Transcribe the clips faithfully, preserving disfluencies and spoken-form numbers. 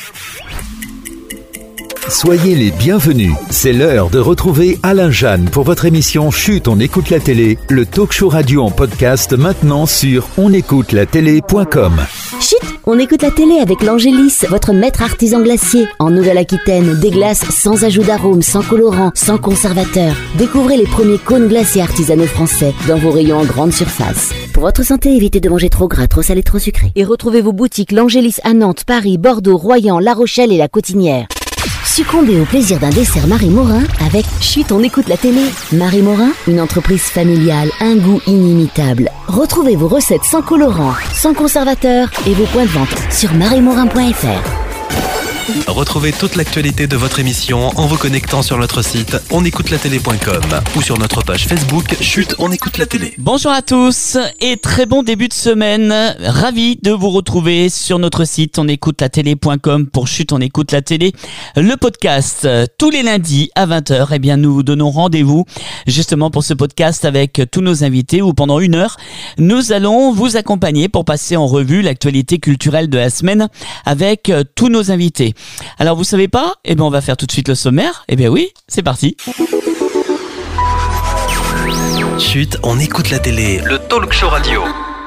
Soyez les bienvenus. C'est l'heure de retrouver Alain Jeanne pour votre émission Chut, on écoute la télé, le talk show radio en podcast maintenant sur on écoute la télé point com. Chut, on écoute la télé avec l'Angélis, votre maître artisan glacier. En Nouvelle-Aquitaine, des glaces sans ajout d'arôme, sans colorant, sans conservateur. Découvrez les premiers cônes glaciers artisanaux français dans vos rayons en grande surface. Pour votre santé, évitez de manger trop gras, trop salé, trop sucré. Et retrouvez vos boutiques l'Angélis à Nantes, Paris, Bordeaux, Royan, La Rochelle et La Cotinière. Succombez au plaisir d'un dessert Marie Morin avec Chut, on écoute la télé. Marie Morin, une entreprise familiale, un goût inimitable. Retrouvez vos recettes sans colorant, sans conservateur et vos points de vente sur marie morin point f r. Retrouvez toute l'actualité de votre émission en vous connectant sur notre site on écoute la télé point com ou sur notre page Facebook Chut, on écoute la télé. Bonjour à tous et très bon début de semaine. Ravi de vous retrouver sur notre site on écoute la télé point com pour Chut, on écoute la télé. Le podcast tous les lundis à vingt heures. Eh bien, nous vous donnons rendez-vous justement pour ce podcast avec tous nos invités où pendant une heure, nous allons vous accompagner pour passer en revue l'actualité culturelle de la semaine avec tous nos invités. Alors vous savez pas ? Eh bien on va faire tout de suite le sommaire. Eh bien oui, c'est parti. Chut, on écoute la télé, le talk show radio.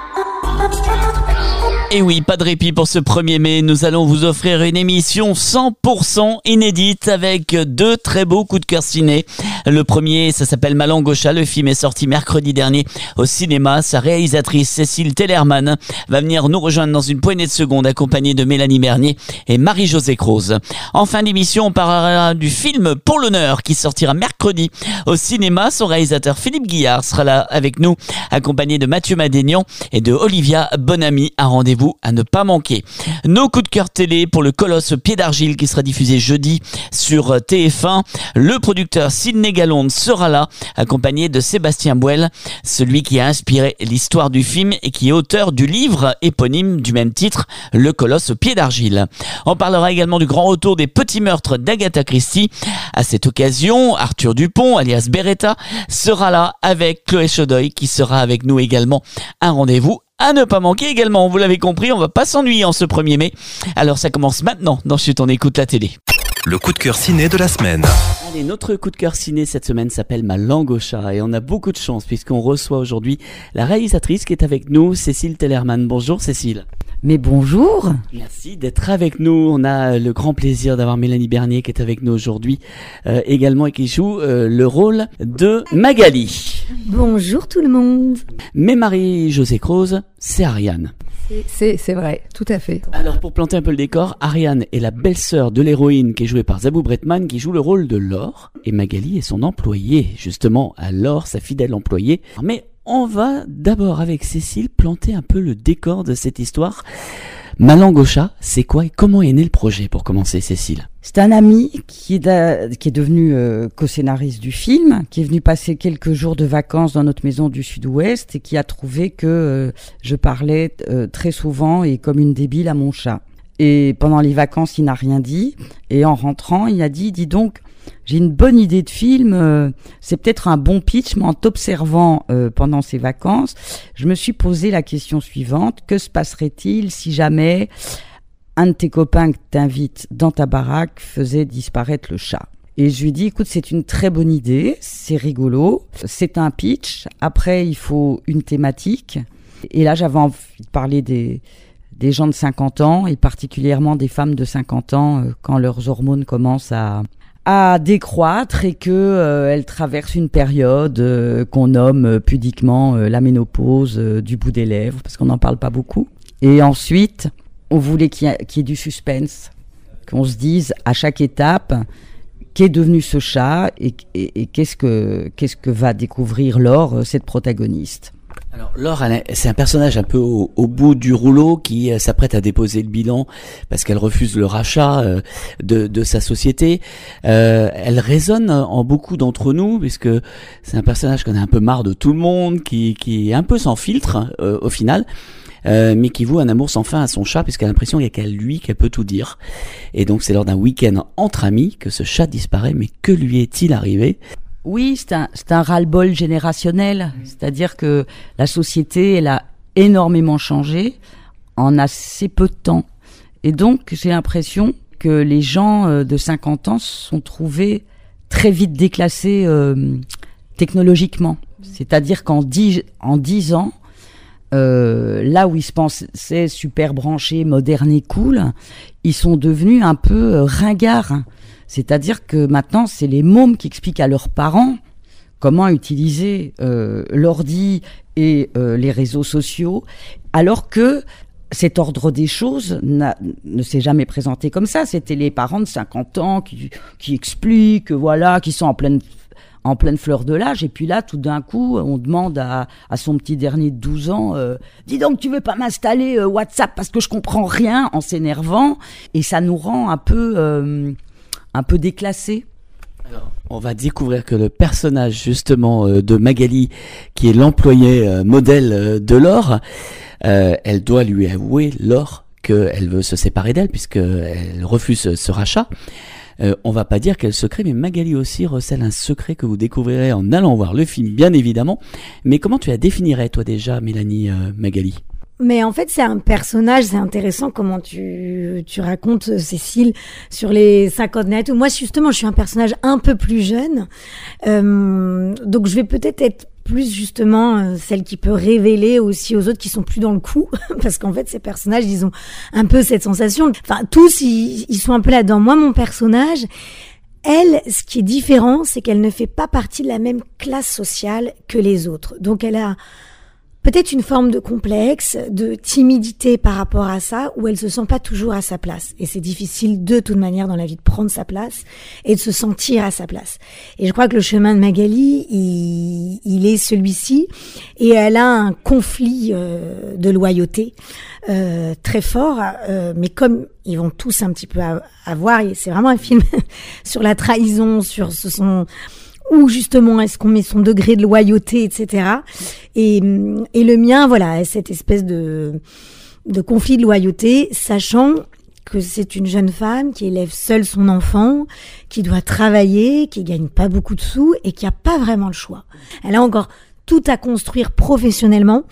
Et oui, pas de répit pour ce premier mai, nous allons vous offrir une émission cent pour cent inédite avec deux très beaux coups de cœur ciné. Le premier, ça s'appelle Ma langue au chat, le film est sorti mercredi dernier au cinéma. Sa réalisatrice Cécile Tellerman va venir nous rejoindre dans une poignée de secondes accompagnée de Mélanie Bernier et Marie-Josée Croze. En fin d'émission, on parlera du film Pour l'honneur qui sortira mercredi au cinéma. Son réalisateur Philippe Guillard sera là avec nous accompagné de Mathieu Madénian et de Olivia Bonamy. Un rendez-vous à ne pas manquer. Nos coups de cœur télé pour le Colosse Pied d'Argile qui sera diffusé jeudi sur T F un. Le producteur Sidney Galonde sera là, accompagné de Sébastien Bouel, celui qui a inspiré l'histoire du film et qui est auteur du livre éponyme du même titre, Le Colosse Pied d'Argile. On parlera également du grand retour des petits meurtres d'Agatha Christie. À cette occasion, Arthur Dupont, alias Beretta, sera là avec Chloé Chaudoy qui sera avec nous également. Un rendez-vous à ne pas manquer également, vous l'avez compris, on va pas s'ennuyer en ce premier mai. Alors ça commence maintenant dans Chut, on écoute la télé. Le coup de cœur ciné de la semaine. Allez, notre coup de cœur ciné cette semaine s'appelle Ma langue au chat et on a beaucoup de chance puisqu'on reçoit aujourd'hui la réalisatrice qui est avec nous, Cécile Tellerman. Bonjour Cécile. Mais bonjour. Merci d'être avec nous. On a le grand plaisir d'avoir Mélanie Bernier qui est avec nous aujourd'hui euh, également et qui joue euh, le rôle de Magali. Bonjour tout le monde. Mais Marie-Josée Croze, c'est Ariane. C'est, c'est, c'est vrai, tout à fait. Alors pour planter un peu le décor, Ariane est la belle-sœur de l'héroïne qui est jouée par Zabou Bretman qui joue le rôle de Laure et Magali est son employée, justement à Laure, sa fidèle employée. Mais on va d'abord avec Cécile planter un peu le décor de cette histoire. Ma langue au chat, c'est quoi et comment est né le projet pour commencer, Cécile ? C'est un ami qui est, de, qui est devenu euh, co-scénariste du film, qui est venu passer quelques jours de vacances dans notre maison du Sud-Ouest et qui a trouvé que euh, je parlais euh, très souvent et comme une débile à mon chat. Et pendant les vacances, il n'a rien dit. Et en rentrant, il a dit, dis donc, j'ai une bonne idée de film, euh, c'est peut-être un bon pitch, mais en t'observant euh, pendant ces vacances, je me suis posé la question suivante, que se passerait-il si jamais un de tes copains que t'invites dans ta baraque faisait disparaître le chat ? Et je lui ai dit, écoute, c'est une très bonne idée, c'est rigolo, c'est un pitch, après il faut une thématique. Et là, j'avais envie de parler des... des gens de cinquante ans et particulièrement des femmes de cinquante ans euh, quand leurs hormones commencent à, à décroître et que euh, elles traversent une période euh, qu'on nomme euh, pudiquement euh, la ménopause euh, du bout des lèvres parce qu'on n'en parle pas beaucoup. Et ensuite, on voulait qu'il y, ait, qu'il y ait du suspense, qu'on se dise à chaque étape qu'est devenu ce chat et, et, et qu'est-ce que, qu'est-ce que va découvrir Laure, cette protagoniste. Alors Laure, elle, c'est un personnage un peu au, au bout du rouleau qui euh, s'apprête à déposer le bilan parce qu'elle refuse le rachat euh, de, de sa société. Euh, elle résonne en beaucoup d'entre nous puisque c'est un personnage qu'on a un peu marre de tout le monde, qui, qui est un peu sans filtre euh, au final. Euh, mais qui voue un amour sans fin à son chat puisqu'elle a l'impression qu'il n'y a qu'à lui qu'elle peut tout dire. Et donc c'est lors d'un week-end entre amis que ce chat disparaît. Mais que lui est-il arrivé ? Oui, c'est un, c'est un ras-le-bol générationnel. C'est-à-dire que la société, elle a énormément changé en assez peu de temps. Et donc, j'ai l'impression que les gens euh, de cinquante ans se sont trouvés très vite déclassés euh, technologiquement. C'est-à-dire qu'en dix, en dix ans, euh, là où ils se pensaient super branchés, modernes et cool, ils sont devenus un peu euh, ringards. C'est-à-dire que maintenant, c'est les mômes qui expliquent à leurs parents comment utiliser euh, l'ordi et euh, les réseaux sociaux, alors que cet ordre des choses n'a, ne s'est jamais présenté comme ça. C'était les parents de cinquante ans qui, qui expliquent, voilà, qui sont en pleine, en pleine fleur de l'âge. Et puis là, tout d'un coup, on demande à, à son petit dernier de douze ans, euh, dis donc, tu veux pas m'installer euh, WhatsApp parce que je comprends rien, en s'énervant. Et ça nous rend un peu... Euh, un peu déclassé. Alors, on va découvrir que le personnage justement euh, de Magali, qui est l'employé euh, modèle euh, de Laure, euh, elle doit lui avouer, Laure, qu'elle veut se séparer d'elle puisqu'elle refuse ce rachat. Euh, on va pas dire quel secret, mais Magali aussi recèle un secret que vous découvrirez en allant voir le film, bien évidemment. Mais comment tu la définirais, toi déjà, Mélanie, euh, Magali ? Mais en fait, c'est un personnage, c'est intéressant comment tu, tu racontes, Cécile, sur les cinquantenaires et tout. Moi, justement, je suis un personnage un peu plus jeune. Euh, donc, je vais peut-être être plus, justement, euh, celle qui peut révéler aussi aux autres qui sont plus dans le coup. Parce qu'en fait, ces personnages, ils ont un peu cette sensation. Enfin, tous, ils, ils sont un peu là-dedans. Moi, mon personnage, elle, ce qui est différent, c'est qu'elle ne fait pas partie de la même classe sociale que les autres. Donc, elle a... peut-être une forme de complexe, de timidité par rapport à ça, où elle se sent pas toujours à sa place. Et c'est difficile de toute manière dans la vie de prendre sa place et de se sentir à sa place. Et je crois que le chemin de Magali, il, il est celui-ci. Et elle a un conflit euh, de loyauté euh, très fort. Euh, mais comme ils vont tous un petit peu avoir, c'est vraiment un film sur la trahison, sur ce sont... où justement est-ce qu'on met son degré de loyauté, et cetera. Et, et le mien, voilà, cette espèce de, de conflit de loyauté, sachant que c'est une jeune femme qui élève seule son enfant, qui doit travailler, qui gagne pas beaucoup de sous et qui a pas vraiment le choix. Elle a encore tout à construire professionnellement.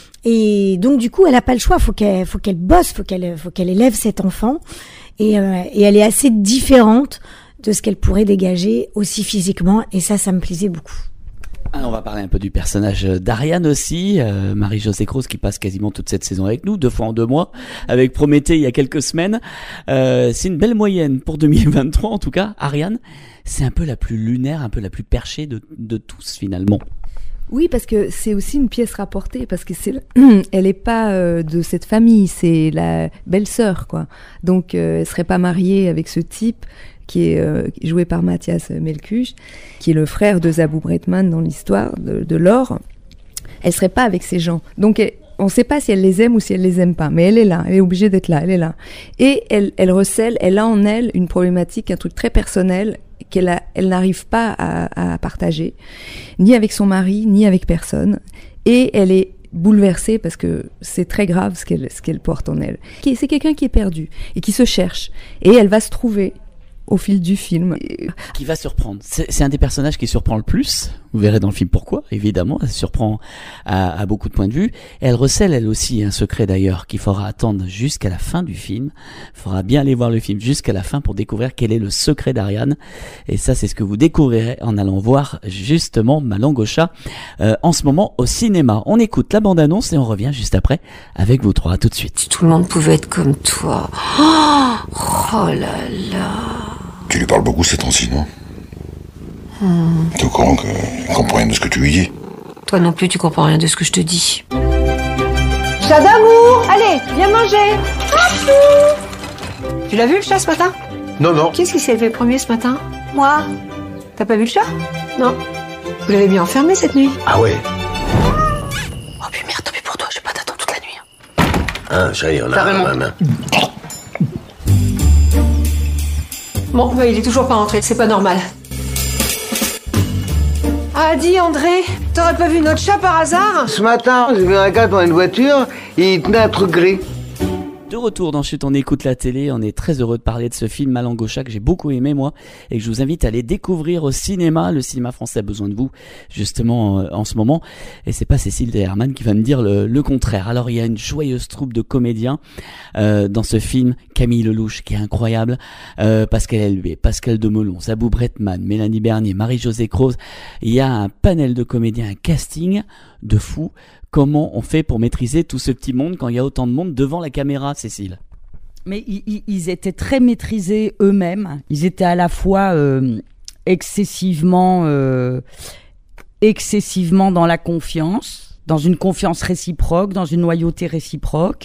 Et donc, du coup, elle a pas le choix. Faut qu'elle, faut qu'elle bosse, faut qu'elle, faut qu'elle élève cet enfant. Et, euh, et elle est assez différente de ce qu'elle pourrait dégager aussi physiquement, et ça, ça me plaisait beaucoup. Alors on va parler un peu du personnage d'Ariane aussi, euh, Marie-Josée Croze qui passe quasiment toute cette saison avec nous, deux fois en deux mois, avec Prométhée il y a quelques semaines. Euh, c'est une belle moyenne pour deux mille vingt-trois en tout cas. Ariane, c'est un peu la plus lunaire, un peu la plus perchée de, de tous finalement. Oui, parce que c'est aussi une pièce rapportée, parce que c'est, elle est pas euh, de cette famille, c'est la belle-sœur, quoi. Donc, euh, elle serait pas mariée avec ce type qui est euh, joué par Mathias Melkuš, qui est le frère de Zabou Bretman dans l'histoire de, de Laure. Elle serait pas avec ces gens. Donc, elle, on ne sait pas si elle les aime ou si elle les aime pas, mais elle est là, elle est obligée d'être là, elle est là. Et elle, elle recèle, elle a en elle une problématique, un truc très personnel qu'elle a, elle n'arrive pas à, à partager, ni avec son mari, ni avec personne. Et elle est bouleversée parce que c'est très grave ce qu'elle, ce qu'elle porte en elle. C'est quelqu'un qui est perdu et qui se cherche. Et elle va se trouver au fil du film. Qui va surprendre. C'est, c'est un des personnages qui surprend le plus. Vous verrez dans le film pourquoi, évidemment. Elle surprend à, à beaucoup de points de vue. Et elle recèle, elle aussi, un secret d'ailleurs qu'il faudra attendre jusqu'à la fin du film. Il faudra bien aller voir le film jusqu'à la fin pour découvrir quel est le secret d'Ariane. Et ça, c'est ce que vous découvrirez en allant voir justement Ma langue au chat euh, en ce moment au cinéma. On écoute la bande-annonce et on revient juste après avec vous trois. À tout de suite. Si tout le monde pouvait être comme toi. Oh, oh là là. Tu lui parles beaucoup ces temps-ci, non ? Hmm. T'es au courant qu'il comprend rien de ce que tu lui dis ? Toi non plus, tu comprends rien de ce que je te dis. Chat d'amour, allez, viens manger. Papou. Tu l'as vu le chat ce matin ? Non, non. Qu'est-ce qui s'est levé premier ce matin ? Moi. T'as pas vu le chat ? Non. Vous l'avez bien enfermé cette nuit ? Ah ouais. Oh puis merde, tant pis pour toi, je vais pas t'attendre toute la nuit. Ah, ça y est, on a Carrément. la main. Bon, bah, il est toujours pas rentré, c'est pas normal. Ah, dis André, t'aurais pas vu notre chat par hasard ? Ce matin, j'ai vu un gars dans une voiture, il tenait un truc gris. De retour dans Chut, on écoute la télé. On est très heureux de parler de ce film Malang Gaucha que j'ai beaucoup aimé moi et que je vous invite à aller découvrir au cinéma. Le cinéma français a besoin de vous justement en, en ce moment. Et c'est pas Cécile Derman qui va me dire le, le contraire. Alors il y a une joyeuse troupe de comédiens euh, dans ce film. Camille Lelouch qui est incroyable, euh, Pascal Elbé, Pascal Demelon, Zabou Bretman, Mélanie Bernier, Marie-Josée Croze. Il y a un panel de comédiens, un casting de fou. Comment on fait pour maîtriser tout ce petit monde quand il y a autant de monde devant la caméra, Cécile ? Mais ils, ils étaient très maîtrisés eux-mêmes. Ils étaient à la fois euh, excessivement, euh, excessivement dans la confiance, dans une confiance réciproque, dans une loyauté réciproque.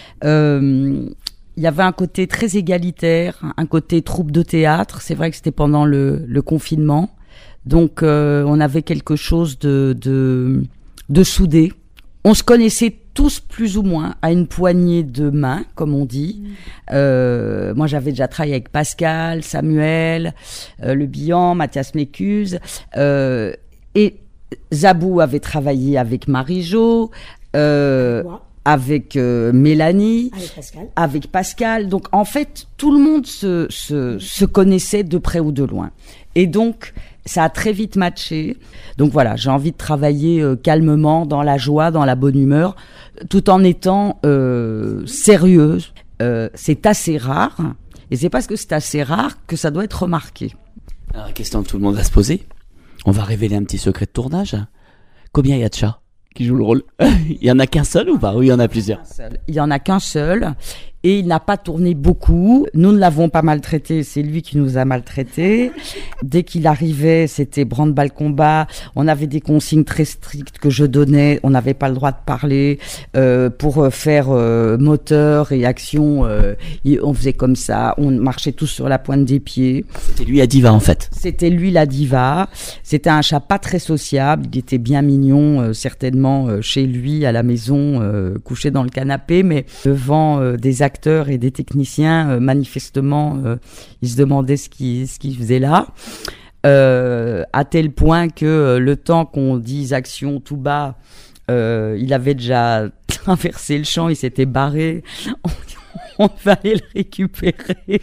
Euh, il y avait un côté très égalitaire, un côté troupe de théâtre. C'est vrai que c'était pendant le, le confinement. Donc euh, on avait quelque chose de, de, de soudé. On se connaissait tous plus ou moins à une poignée de main, comme on dit. Mmh. Euh, moi, j'avais déjà travaillé avec Pascal, Samuel, euh, Le Bihan, Mathias Mécuse. Euh, et Zabou avait travaillé avec Marie-Jo, euh, avec euh, Mélanie, avec Pascal. avec Pascal. Donc, en fait, tout le monde se, se, se connaissait de près ou de loin. Et donc, ça a très vite matché. Donc voilà, j'ai envie de travailler euh, calmement, dans la joie, dans la bonne humeur, tout en étant euh, sérieuse. Euh, c'est assez rare, et c'est parce que c'est assez rare que ça doit être remarqué. Alors, la question que tout le monde va se poser, on va révéler un petit secret de tournage. Combien il y a de chats qui jouent le rôle ? Il y en a qu'un seul ou pas ? Oui, il y en a plusieurs. Il y en a qu'un seul. Et il n'a pas tourné beaucoup. Nous ne l'avons pas maltraité, c'est lui qui nous a maltraités. Dès qu'il arrivait, c'était branle-bas le combat. On avait des consignes très strictes que je donnais. On n'avait pas le droit de parler. Euh, pour faire euh, moteur et action, euh, on faisait comme ça. On marchait tous sur la pointe des pieds. C'était lui la diva en fait. C'était lui la diva. C'était un chat pas très sociable. Il était bien mignon, euh, certainement euh, chez lui, à la maison, euh, couché dans le canapé. Mais devant euh, des acteurs et des techniciens, euh, manifestement, euh, ils se demandaient ce qu'ils ce qu'ils faisaient là, euh, à tel point que euh, le temps qu'on dise action tout bas, euh, il avait déjà traversé le champ, il s'était barré, on, on fallait le récupérer.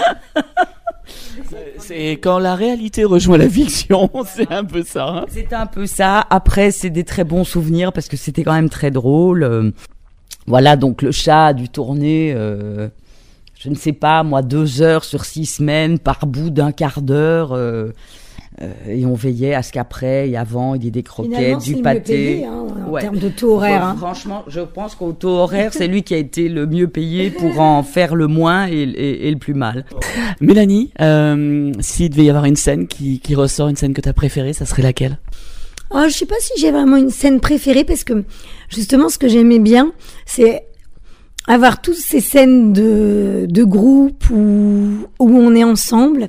C'est quand la réalité rejoint la fiction, c'est un peu ça. Hein. C'est un peu ça. Après, c'est des très bons souvenirs parce que c'était quand même très drôle. Euh, Voilà, donc le chat a dû tourner, euh, je ne sais pas, moi, deux heures sur six semaines, par bout d'un quart d'heure. Euh, euh, et on veillait à ce qu'après et avant, il y ait des croquettes, Finalement, du c'est pâté. Le mieux payé, hein, en ouais. termes de taux horaire. Hein. Franchement, je pense qu'au taux horaire, c'est lui qui a été le mieux payé pour en faire le moins et, et, et le plus mal. Mélanie, euh, s'il devait y avoir une scène qui, qui ressort, une scène que tu as préférée, ça serait laquelle ? Oh, je sais pas si j'ai vraiment une scène préférée parce que justement ce que j'aimais bien, c'est avoir toutes ces scènes de, de groupe où, où on est ensemble,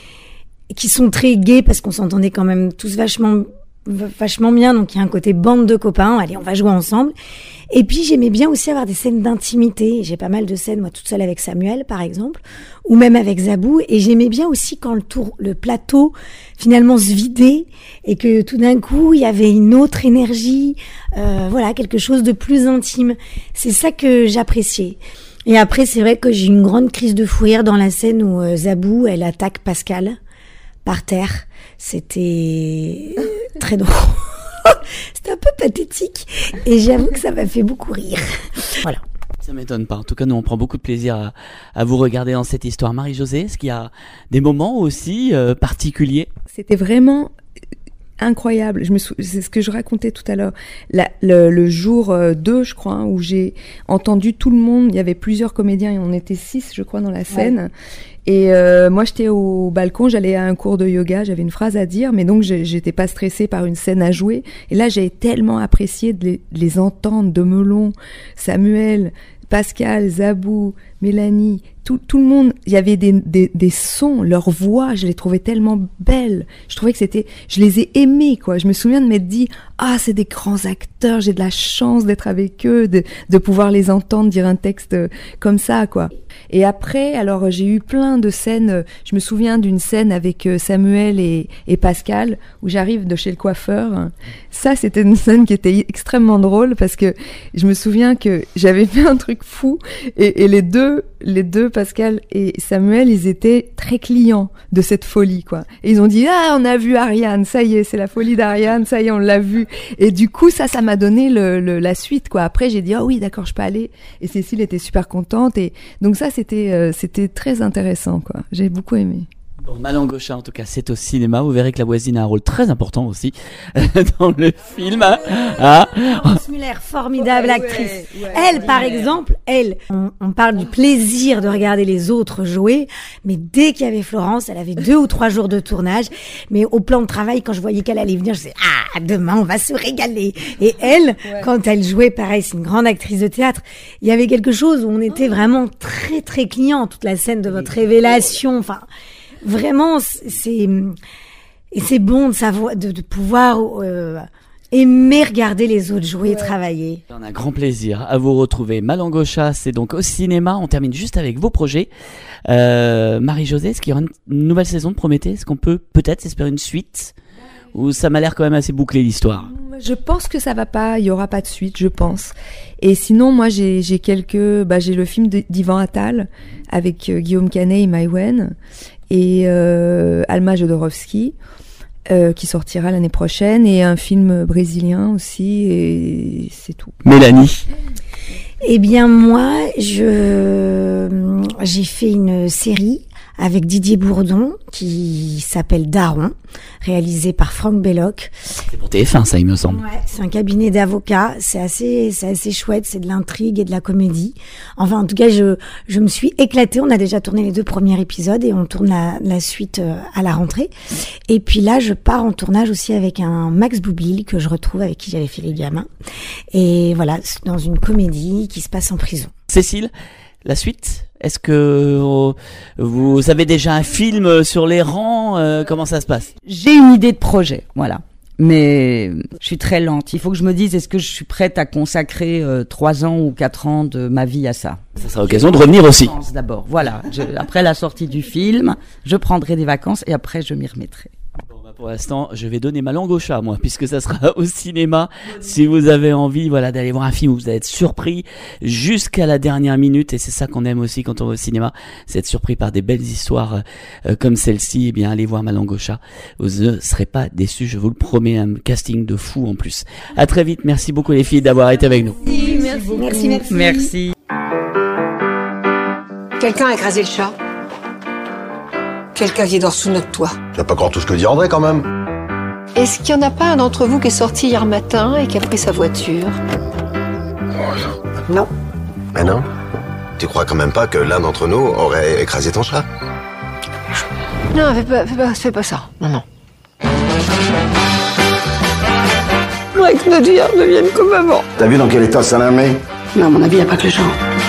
qui sont très gaies parce qu'on s'entendait quand même tous vachement, vachement bien. Donc il y a un côté bande de copains, allez on va jouer ensemble. Et puis j'aimais bien aussi avoir des scènes d'intimité. J'ai pas mal de scènes, moi toute seule avec Samuel par exemple, ou même avec Zabou. Et j'aimais bien aussi quand le tour, le plateau finalement se vidait et que tout d'un coup il y avait une autre énergie, euh, voilà, quelque chose de plus intime. C'est ça que j'appréciais. Et après c'est vrai que j'ai une grande crise de fou rire dans la scène où euh, Zabou elle attaque Pascal par terre. C'était très drôle. C'était un peu pathétique et j'avoue que ça m'a fait beaucoup rire. Voilà. Ça m'étonne pas. En tout cas, nous, on prend beaucoup de plaisir à, à vous regarder dans cette histoire. Marie-Josée, est-ce qu'il y a des moments aussi euh, particuliers ? C'était vraiment incroyable. Je me sou... C'est ce que je racontais tout à l'heure. La, le, le jour deux, je crois, hein, où j'ai entendu tout le monde. Il y avait plusieurs comédiens et on était six, je crois, dans la scène. Ouais. Et euh, moi, j'étais au balcon, j'allais à un cours de yoga, j'avais une phrase à dire, mais donc j'étais pas stressée par une scène à jouer. Et là, j'ai tellement apprécié de les, de les entendre, Demelon, Samuel, Pascal, Zabou, Mélanie, tout, tout le monde. Il y avait des, des, des sons, leurs voix, je les trouvais tellement belles. Je trouvais que c'était, je les ai aimés, quoi. Je me souviens de m'être dit, ah, c'est des grands acteurs, j'ai de la chance d'être avec eux, de, de pouvoir les entendre dire un texte comme ça, quoi. Et après, alors j'ai eu plein plein de scènes. Je me souviens d'une scène avec Samuel et, et Pascal où j'arrive de chez le coiffeur. Ça, c'était une scène qui était extrêmement drôle parce que je me souviens que j'avais fait un truc fou et, et les deux, les deux, Pascal et Samuel, ils étaient très clients de cette folie, quoi. Et ils ont dit, ah, on a vu Ariane, ça y est, c'est la folie d'Ariane, ça y est, on l'a vu. Et du coup, ça, ça m'a donné le, le, la suite, quoi. Après, j'ai dit, oh oui, d'accord, je peux aller. Et Cécile était super contente. Et donc ça, c'était, euh, c'était très intéressant, quoi. J'ai beaucoup aimé. Bon, Malangocha, en tout cas, c'est au cinéma. Vous verrez que la voisine a un rôle très important aussi dans le film. Ah. Florence Muller, formidable ouais, actrice. Ouais, ouais, elle, ouais, par ouais. exemple, elle, on, on parle du plaisir de regarder les autres jouer, mais dès qu'il y avait Florence, elle avait deux ou trois jours de tournage, mais au plan de travail, quand je voyais qu'elle allait venir, je disais, ah, demain, on va se régaler. Et elle, ouais. quand elle jouait, pareil, c'est une grande actrice de théâtre, il y avait quelque chose où on était vraiment très, très clients, toute la scène de votre révélation, enfin, vraiment, c'est et c'est bon de savoir, de, de pouvoir euh, aimer regarder les autres jouer ouais. et travailler. On a un grand plaisir à vous retrouver. Malangocha, c'est donc au cinéma. On termine juste avec vos projets. Euh, Marie-Josée, est-ce qu'il y aura une nouvelle saison de Prométhée ? Est-ce qu'on peut peut-être espérer une suite ? Ou ça m'a l'air quand même assez bouclé l'histoire ? Je pense que ça va pas, il y aura pas de suite, je pense. Et sinon, moi, j'ai, j'ai quelques, bah, j'ai le film de, d'Ivan Attal avec euh, Guillaume Canet et Mai Wen et euh, Alma Jodorowsky euh, qui sortira l'année prochaine et un film brésilien aussi et c'est tout. Mélanie. Eh bien moi, je j'ai fait une série avec Didier Bourdon qui s'appelle Daron, réalisé par Franck Belloc. C'est pour T F un, ça, il me semble. Ouais, c'est un cabinet d'avocats, c'est assez c'est assez chouette, c'est de l'intrigue et de la comédie. Enfin, en tout cas, je je me suis éclatée. On a déjà tourné les deux premiers épisodes et on tourne la la suite à la rentrée. Et puis là, je pars en tournage aussi avec un Max Boublil que je retrouve avec qui j'avais fait Les Gamins. Et voilà, c'est dans une comédie qui se passe en prison. Cécile, la suite ? Est-ce que euh, vous avez déjà un film sur les rangs ? euh, Comment ça se passe ? J'ai une idée de projet, voilà. Mais je suis très lente. Il faut que je me dise, est-ce que je suis prête à consacrer euh, trois ans ou quatre ans de ma vie à ça ? Ça sera l'occasion de revenir aussi. D'abord, voilà. Je, après la sortie du film, je prendrai des vacances et après je m'y remettrai. Bon, bah pour l'instant, je vais donner ma langue au chat, moi, puisque ça sera au cinéma. Si vous avez envie, voilà, d'aller voir un film où vous allez être surpris jusqu'à la dernière minute, et c'est ça qu'on aime aussi quand on va au cinéma, c'est être surpris par des belles histoires euh, comme celle-ci. Eh bien, allez voir ma langue au chat. Vous ne serez pas déçus, je vous le promets. Un casting de fou en plus. À très vite. Merci beaucoup les filles d'avoir été avec nous. Merci, merci, merci, merci. Merci. Quelqu'un a écrasé le chat. Quelqu'un qui dort sous notre toit. Tu vas pas croire tout ce que dit André quand même. Est-ce qu'il y en a pas un d'entre vous qui est sorti hier matin et qui a pris sa voiture ? Non. Mais non. Tu crois quand même pas que l'un d'entre nous aurait écrasé ton chat ? Non, fais pas, fais pas, fais pas ça. Non, non. Je voudrais que Nadia devienne comme avant. T'as vu dans quel état ça l'a mis ? Mais à mon avis, il n'y a pas que le chat.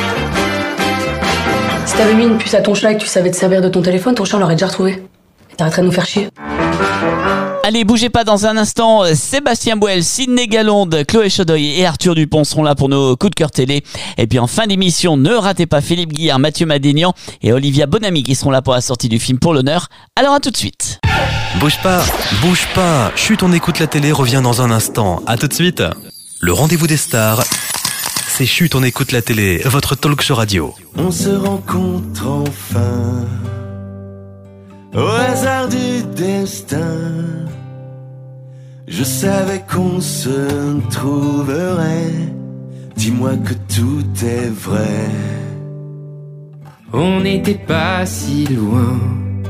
Si t'avais mis une puce à ton chat et que tu savais te servir de ton téléphone, ton chat l'aurait déjà retrouvé. Et t'arrêterais de nous faire chier. Allez, bougez pas dans un instant. Sébastien Boel, Sidney Galonde, Chloé Chodoy et Arthur Dupont seront là pour nos coups de cœur télé. Et puis en fin d'émission, ne ratez pas Philippe Guillard, Mathieu Madénian et Olivia Bonamy qui seront là pour la sortie du film Pour l'honneur. Alors à tout de suite. Bouge pas, bouge pas. Chut, on écoute la télé, revient dans un instant. À tout de suite. Le rendez-vous des stars. C'est Chut, on écoute la télé, votre talk show radio. On se rencontre enfin au hasard du destin. Je savais qu'on se trouverait. Dis-moi que tout est vrai. On n'était pas si loin.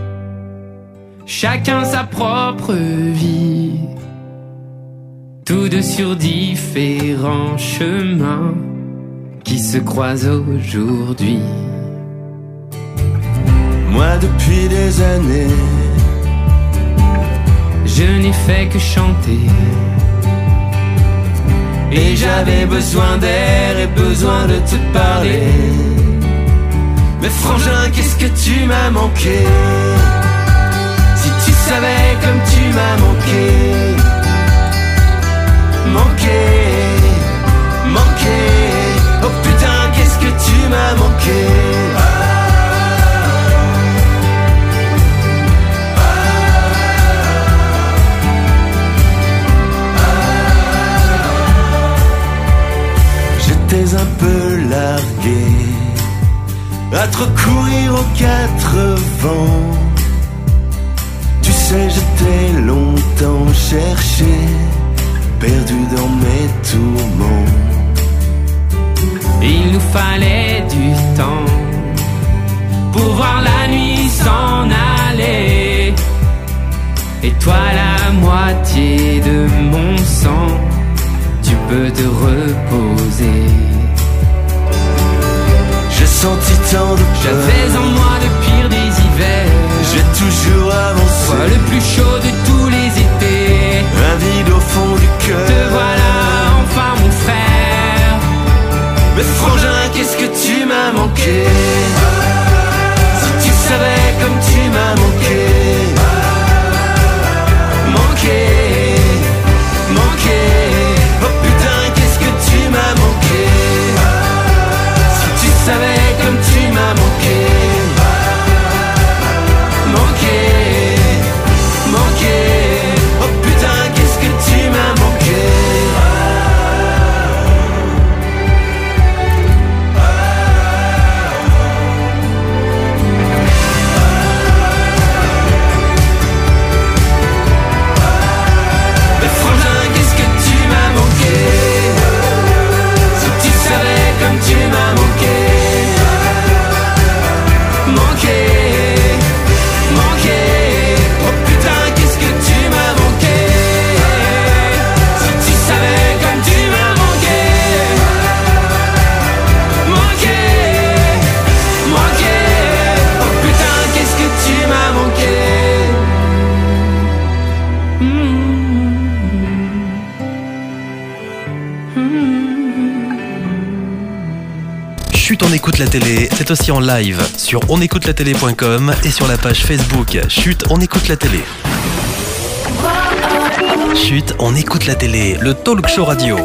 Chacun sa propre vie. Tous deux sur différents chemins qui se croisent aujourd'hui. Moi depuis des années, je n'ai fait que chanter. Et j'avais besoin d'air et besoin de te parler. Mais frangin, qu'est-ce que tu m'as manqué. Si tu savais comme tu m'as manqué. Manqué, manqué. Oh putain, qu'est-ce que tu m'as manqué. trop courir aux quatre vents. Tu sais, je t'ai longtemps cherché, perdu dans mes tourments. Il nous fallait du temps pour voir la nuit s'en aller. Et toi la moitié de mon sang, tu peux te reposer. J'ai senti tant de peur, j'avais en moi le pire des hivers. J'ai toujours avancé, toi le plus chaud de tous les étés. Un vide au fond du cœur, te voilà enfin mon frère. Mais frangin, qu'est-ce que tu m'as manqué. Si tu savais comme tu m'as manqué. Manqué, manqué. Oh putain, qu'est-ce que tu m'as manqué. Si tu savais comme tu m'as manqué. Manqué, manqué. Oh putain, qu'est-ce que tu m'as manqué. Tu m'as manqué, manqué, manqué. Oh putain, qu'est-ce que tu m'as manqué. Si tu savais comme tu m'as manqué. Manqué, manqué. Oh putain, qu'est-ce que tu m'as manqué. Chut, on écoute la télé, c'est aussi en live sur on écoute la télé point com et sur la page Facebook Chut, on écoute la télé. Chut, on écoute la télé, le talk show radio.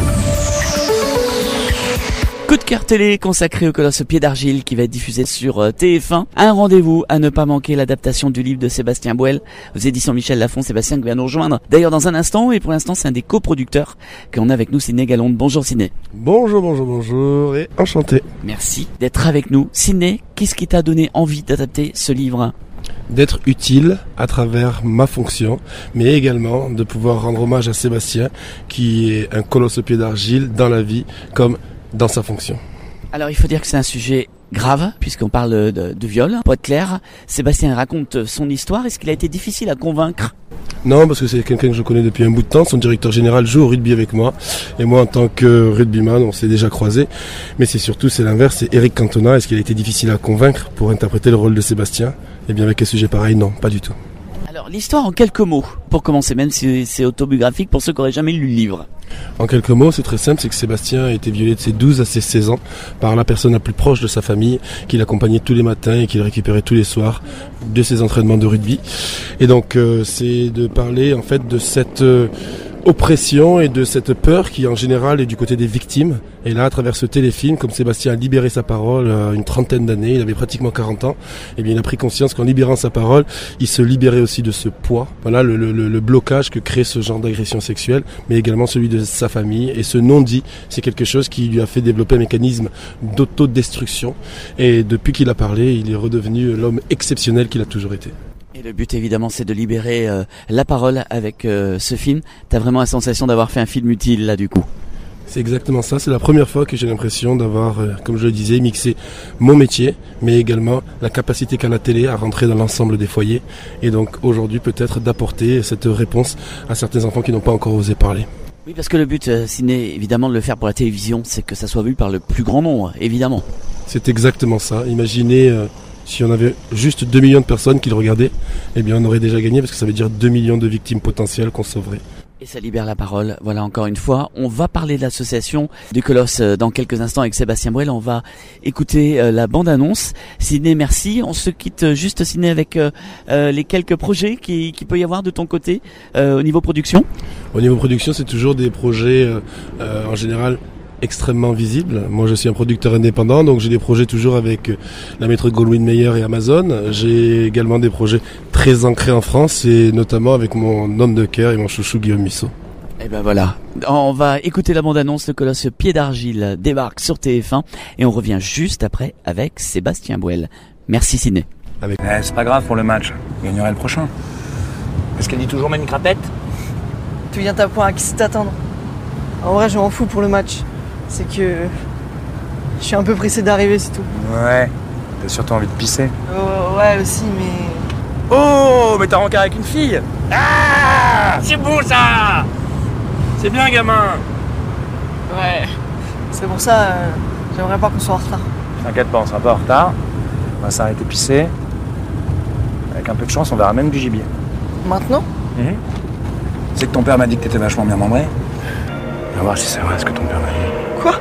Coup de cœur télé consacré au Colosse au pied d'argile qui va être diffusé sur T F un. Un rendez-vous à ne pas manquer, l'adaptation du livre de Sébastien Boel aux éditions Michel Lafon. Sébastien qui vient nous rejoindre d'ailleurs dans un instant, et pour l'instant c'est un des coproducteurs qu'on a avec nous, Sidney Galonde. Bonjour Sidney. Bonjour, bonjour, bonjour et enchanté. Merci d'être avec nous. Sidney, qu'est-ce qui t'a donné envie d'adapter ce livre ? D'être utile à travers ma fonction, mais également de pouvoir rendre hommage à Sébastien qui est un colosse au pied d'argile dans la vie comme dans sa fonction. Alors il faut dire que c'est un sujet grave puisqu'on parle de, de viol. Pour être clair, Sébastien raconte son histoire. Est-ce qu'il a été difficile à convaincre ? Non, parce que c'est quelqu'un que je connais depuis un bout de temps. Son directeur général joue au rugby avec moi. Et moi, en tant que rugbyman, on s'est déjà croisés. Mais c'est surtout, c'est l'inverse, c'est Eric Cantona. Est-ce qu'il a été difficile à convaincre pour interpréter le rôle de Sébastien ? Eh bien, avec un sujet pareil, non, pas du tout. Alors, l'histoire en quelques mots, pour commencer, même si c'est autobiographique pour ceux qui n'auraient jamais lu le livre. En quelques mots, c'est très simple, c'est que Sébastien a été violé de ses douze à ses seize ans par la personne la plus proche de sa famille, qui l'accompagnait tous les matins et qui le récupérait tous les soirs de ses entraînements de rugby. Et donc, euh, c'est de parler en fait de cette euh, oppression et de cette peur qui en général est du côté des victimes. Et là, à travers ce téléfilm, comme Sébastien a libéré sa parole à une trentaine d'années, il avait pratiquement quarante ans, et bien il a pris conscience qu'en libérant sa parole, il se libérait aussi de ce poids. Voilà le, le, le blocage que crée ce genre d'agression sexuelle, mais également celui de sa famille. Et ce non-dit, c'est quelque chose qui lui a fait développer un mécanisme d'autodestruction. Et depuis qu'il a parlé, il est redevenu l'homme exceptionnel qu'il a toujours été. Et le but évidemment c'est de libérer euh, la parole avec euh, ce film. T'as vraiment la sensation d'avoir fait un film utile là du coup? C'est exactement ça, c'est la première fois que j'ai l'impression d'avoir, euh, comme je le disais, mixé mon métier, mais également la capacité qu'a la télé à rentrer dans l'ensemble des foyers. Et donc aujourd'hui peut-être d'apporter cette réponse à certains enfants qui n'ont pas encore osé parler. Oui, parce que le but, euh, c'est évidemment de le faire pour la télévision, c'est que ça soit vu par le plus grand nombre, évidemment. C'est exactement ça, imaginez... Euh, Si on avait juste deux millions de personnes qui le regardaient, eh bien on aurait déjà gagné parce que ça veut dire deux millions de victimes potentielles qu'on sauverait. Et ça libère la parole. Voilà, encore une fois, on va parler de l'association du Colosse dans quelques instants avec Sébastien Boel. On va écouter euh, la bande-annonce. Sidney, merci. On se quitte juste, Sidney, avec euh, euh, les quelques projets qui, qui peut y avoir de ton côté euh, au niveau production. Au niveau production, c'est toujours des projets euh, euh, en général extrêmement visible. Moi je suis un producteur indépendant, donc j'ai des projets toujours avec la maître Goldwyn-Mayer et Amazon. J'ai également des projets très ancrés en France et notamment avec mon homme de cœur et mon chouchou Guillaume Musso. Et ben voilà, on va écouter la bande-annonce. Le colosse Pied d'Argile débarque sur T F un et on revient juste après avec Sébastien Bouel. Merci Sidney. Avec... Eh, c'est pas grave pour le match, je gagnerai le prochain. Est-ce qu'elle dit toujours même une crapette? Tu viens t'apprendre à qui c'est t'attendre. En vrai, je m'en fous pour le match. C'est que je suis un peu pressé d'arriver, c'est tout. Ouais, t'as surtout envie de pisser. Oh, ouais, aussi, mais... Oh, mais t'as rencard avec une fille? Ah, c'est beau ça! C'est bien, gamin. Ouais. C'est pour ça, euh, j'aimerais pas qu'on soit en retard. T'inquiète pas, on sera pas en retard. On va s'arrêter pisser. Avec un peu de chance, on verra même du gibier. Maintenant? Mmh. C'est que ton père m'a dit que t'étais vachement bien membré. On va voir si c'est vrai ce que ton père m'a dit. Quoi?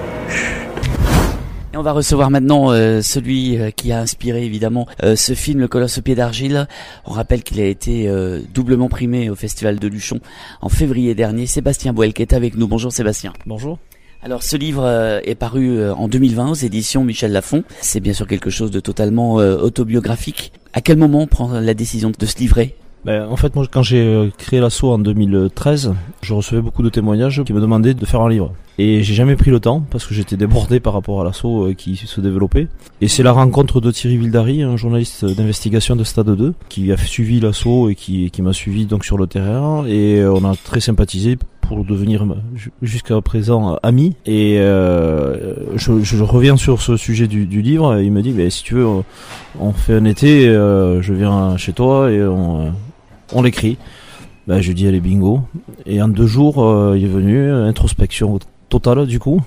Et on va recevoir maintenant euh, celui euh, qui a inspiré évidemment euh, ce film, Le Colosse au Pied d'Argile. On rappelle qu'il a été euh, doublement primé au Festival de Luchon en février dernier. Sébastien Bouel qui est avec nous. Bonjour Sébastien. Bonjour. Alors ce livre euh, est paru euh, en deux mille vingt aux éditions Michel Lafon. C'est bien sûr quelque chose de totalement euh, autobiographique. À quel moment on prend la décision de se livrer ? Ben, en fait, moi, quand j'ai créé l'asso en deux mille treize, je recevais beaucoup de témoignages qui me demandaient de faire un livre. Et j'ai jamais pris le temps parce que j'étais débordé par rapport à l'asso qui se développait. Et c'est la rencontre de Thierry Vildary, un journaliste d'investigation de Stade deux, qui a suivi l'asso et qui, qui m'a suivi donc sur le terrain. Et on a très sympathisé pour devenir jusqu'à présent amis. Et euh, je, je reviens sur ce sujet du, du livre. Et il me dit, ben, si tu veux, on fait un été, euh, je viens chez toi et on... on l'écrit. Ben, je dis allez bingo. Et en deux jours, euh, il est venu, introspection totale du coup.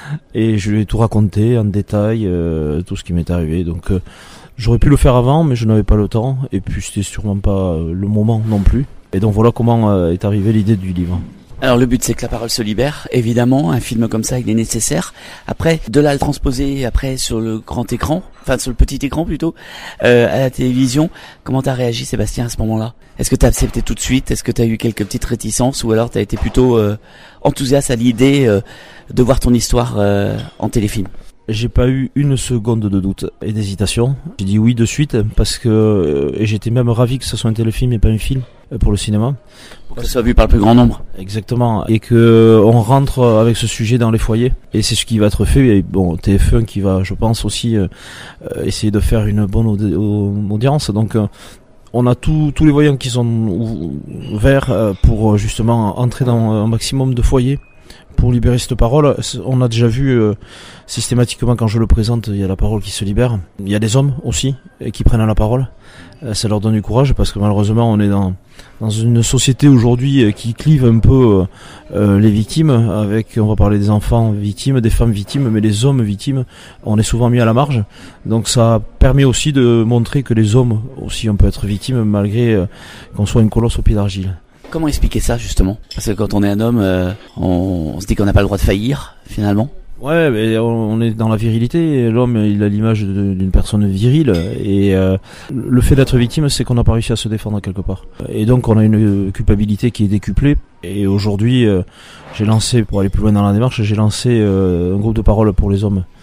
Et je lui ai tout raconté en détail, euh, tout ce qui m'est arrivé. Donc euh, j'aurais pu le faire avant, mais je n'avais pas le temps. Et puis c'était sûrement pas le moment non plus. Et donc voilà comment euh, est arrivée l'idée du livre. Alors le but c'est que la parole se libère, évidemment, un film comme ça il est nécessaire. Après, de là le transposer après sur le grand écran, enfin sur le petit écran plutôt, euh, à la télévision, comment t'as réagi Sébastien à ce moment-là? Est-ce que t'as accepté tout de suite? Est-ce que t'as eu quelques petites réticences? Ou alors t'as été plutôt euh, enthousiaste à l'idée euh, de voir ton histoire euh, en téléfilm? J'ai pas eu une seconde de doute et d'hésitation. J'ai dit oui de suite parce que euh, et j'étais même ravi que ce soit un téléfilm et pas un film euh, pour le cinéma. Pour que ça soit vu par le plus grand nombre. Exactement. Et que on rentre avec ce sujet dans les foyers. Et c'est ce qui va être fait. Et bon, T F un qui va, je pense aussi, euh, essayer de faire une bonne audi- audience. Donc euh, on a tous tous les voyants qui sont ouverts pour justement entrer dans un maximum de foyers. Pour libérer cette parole, on a déjà vu euh, systématiquement quand je le présente, il y a la parole qui se libère. Il y a des hommes aussi euh, qui prennent la parole. Euh, ça leur donne du courage parce que malheureusement on est dans dans une société aujourd'hui euh, qui clive un peu euh, les victimes. Avec, on va parler des enfants victimes, des femmes victimes, mais les hommes victimes, on est souvent mis à la marge. Donc ça permet aussi de montrer que les hommes aussi on peut être victimes malgré euh, qu'on soit une colosse au pied d'argile. Comment expliquer ça justement? Parce que quand on est un homme, euh, on, on se dit qu'on n'a pas le droit de faillir finalement. Ouais, mais on est dans la virilité. L'homme, il a l'image de, d'une personne virile, et euh, le fait d'être victime, c'est qu'on n'a pas réussi à se défendre quelque part. Et donc, on a une culpabilité qui est décuplée. Et aujourd'hui, euh, j'ai lancé, pour aller plus loin dans la démarche, j'ai lancé euh, un groupe de parole pour les hommes.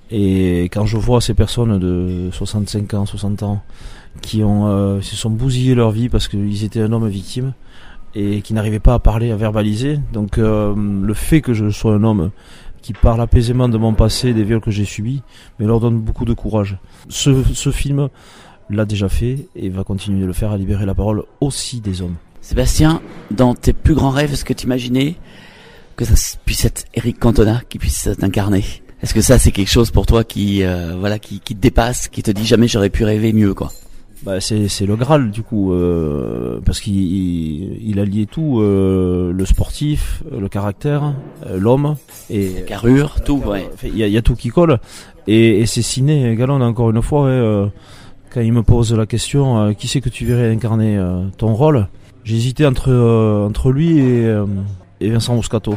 Et quand je vois ces personnes de soixante-cinq ans, soixante ans, qui ont euh, se sont bousillés leur vie parce qu'ils étaient un homme victime et qui n'arrivaient pas à parler, à verbaliser. Donc euh, le fait que je sois un homme qui parle apaisément de mon passé, des viols que j'ai subis, mais leur donne beaucoup de courage. Ce, ce film l'a déjà fait et va continuer de le faire, à libérer la parole aussi des hommes. Sébastien, dans tes plus grands rêves, est-ce que tu imaginais que ça puisse être Eric Cantona qui puisse t'incarner? Est-ce que ça c'est quelque chose pour toi qui euh, voilà qui, qui te dépasse, qui te dit jamais j'aurais pu rêver mieux quoi? Bah c'est c'est le Graal du coup euh, parce qu'il il, il a lié tout euh, le sportif, le caractère, euh, l'homme et la carrure, tout ouais. Il y a, il y a tout qui colle et, et c'est Ciné Gallon encore une fois ouais, euh, quand il me pose la question euh, qui c'est que tu verrais incarner euh, ton rôle, j'hésitais entre euh, entre lui et, euh, et Vincent Moscato.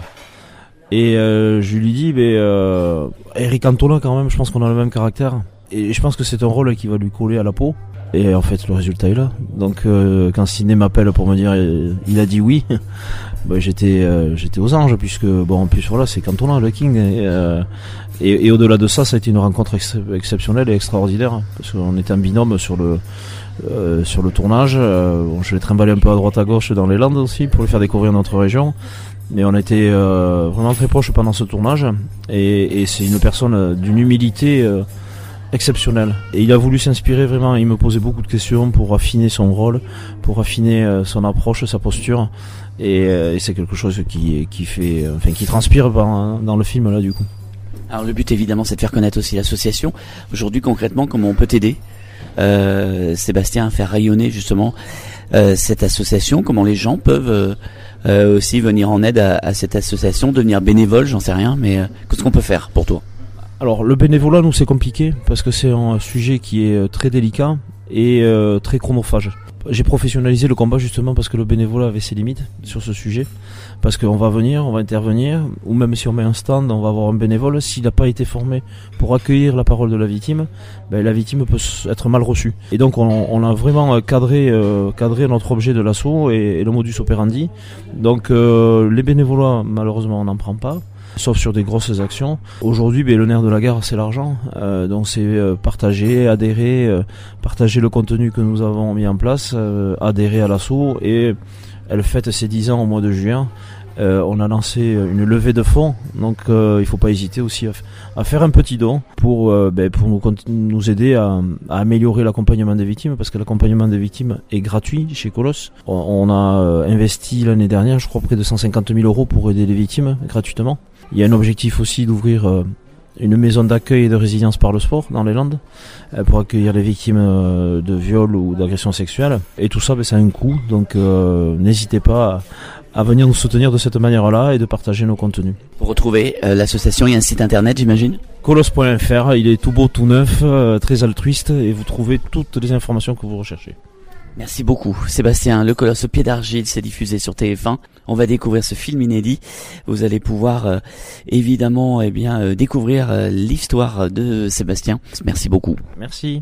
Et euh, je lui dis mais euh, Eric Cantona quand même, je pense qu'on a le même caractère et je pense que c'est un rôle qui va lui coller à la peau. Et en fait, le résultat est là. Donc, euh, quand Ciné m'appelle pour me dire, euh, il a dit oui, bah, j'étais, euh, j'étais aux anges, puisque bon, en plus voilà, c'est Cantona, le King. Et, euh, et, et au-delà de ça, ça a été une rencontre ex- exceptionnelle et extraordinaire, parce qu'on était en binôme sur le euh, sur le tournage. Euh, bon, je l'ai trimballé un peu à droite à gauche dans les Landes aussi pour lui faire découvrir notre région. Mais on a été euh, vraiment très proches pendant ce tournage. Et, et c'est une personne d'une humilité euh, exceptionnelle. Et il a voulu s'inspirer vraiment. Il me posait beaucoup de questions pour affiner son rôle, pour affiner euh, son approche, sa posture. Et, euh, et c'est quelque chose qui, qui fait, enfin, qui transpire dans, dans le film là du coup. Alors le but évidemment c'est de faire connaître aussi l'association. Aujourd'hui concrètement comment on peut t'aider euh, Sébastien à faire rayonner justement euh, cette association, comment les gens peuvent euh, euh, aussi venir en aide à, à cette association, devenir bénévole, j'en sais rien, mais euh, qu'est-ce qu'on peut faire pour toi? Alors le bénévolat nous c'est compliqué parce que c'est un sujet qui est très délicat et euh, très chronophage. J'ai professionnalisé le combat justement parce que le bénévolat avait ses limites sur ce sujet. Parce qu'on va venir, on va intervenir, ou même si on met un stand, on va avoir un bénévole. S'il n'a pas été formé pour accueillir la parole de la victime, ben, la victime peut être mal reçue. Et donc on, on a vraiment cadré, euh, cadré notre objet de l'assaut et, et le modus operandi. Donc euh, les bénévolats, malheureusement, on n'en prend pas. Sauf sur des grosses actions. Aujourd'hui, ben, le nerf de la guerre, c'est l'argent. Euh, donc c'est euh, partager, adhérer, euh, partager le contenu que nous avons mis en place, euh, adhérer à l'assaut. Et elle fête ses dix ans au mois de juin. Euh, on a lancé une levée de fonds, donc euh, il faut pas hésiter aussi à, f- à faire un petit don pour, euh, ben, pour nous, nous aider à, à améliorer l'accompagnement des victimes, parce que l'accompagnement des victimes est gratuit chez Colos. On, on a euh, investi l'année dernière, je crois, près de cent cinquante mille euros pour aider les victimes gratuitement. Il y a un objectif aussi d'ouvrir euh, une maison d'accueil et de résilience par le sport dans les Landes euh, pour accueillir les victimes euh, de viol ou d'agression sexuelle. Et tout ça, ben, ça a un coût, donc euh, n'hésitez pas à, à venir nous soutenir de cette manière-là et de partager nos contenus. Pour retrouver euh, l'association, il y a un site internet, j'imagine. Colos point f r, il est tout beau, tout neuf, euh, très altruiste et vous trouvez toutes les informations que vous recherchez. Merci beaucoup Sébastien. Le Colosse au pied d'argile s'est diffusé sur T F un. On va découvrir ce film inédit. Vous allez pouvoir euh, évidemment eh bien euh, découvrir euh, l'histoire de Sébastien. Merci beaucoup. Merci.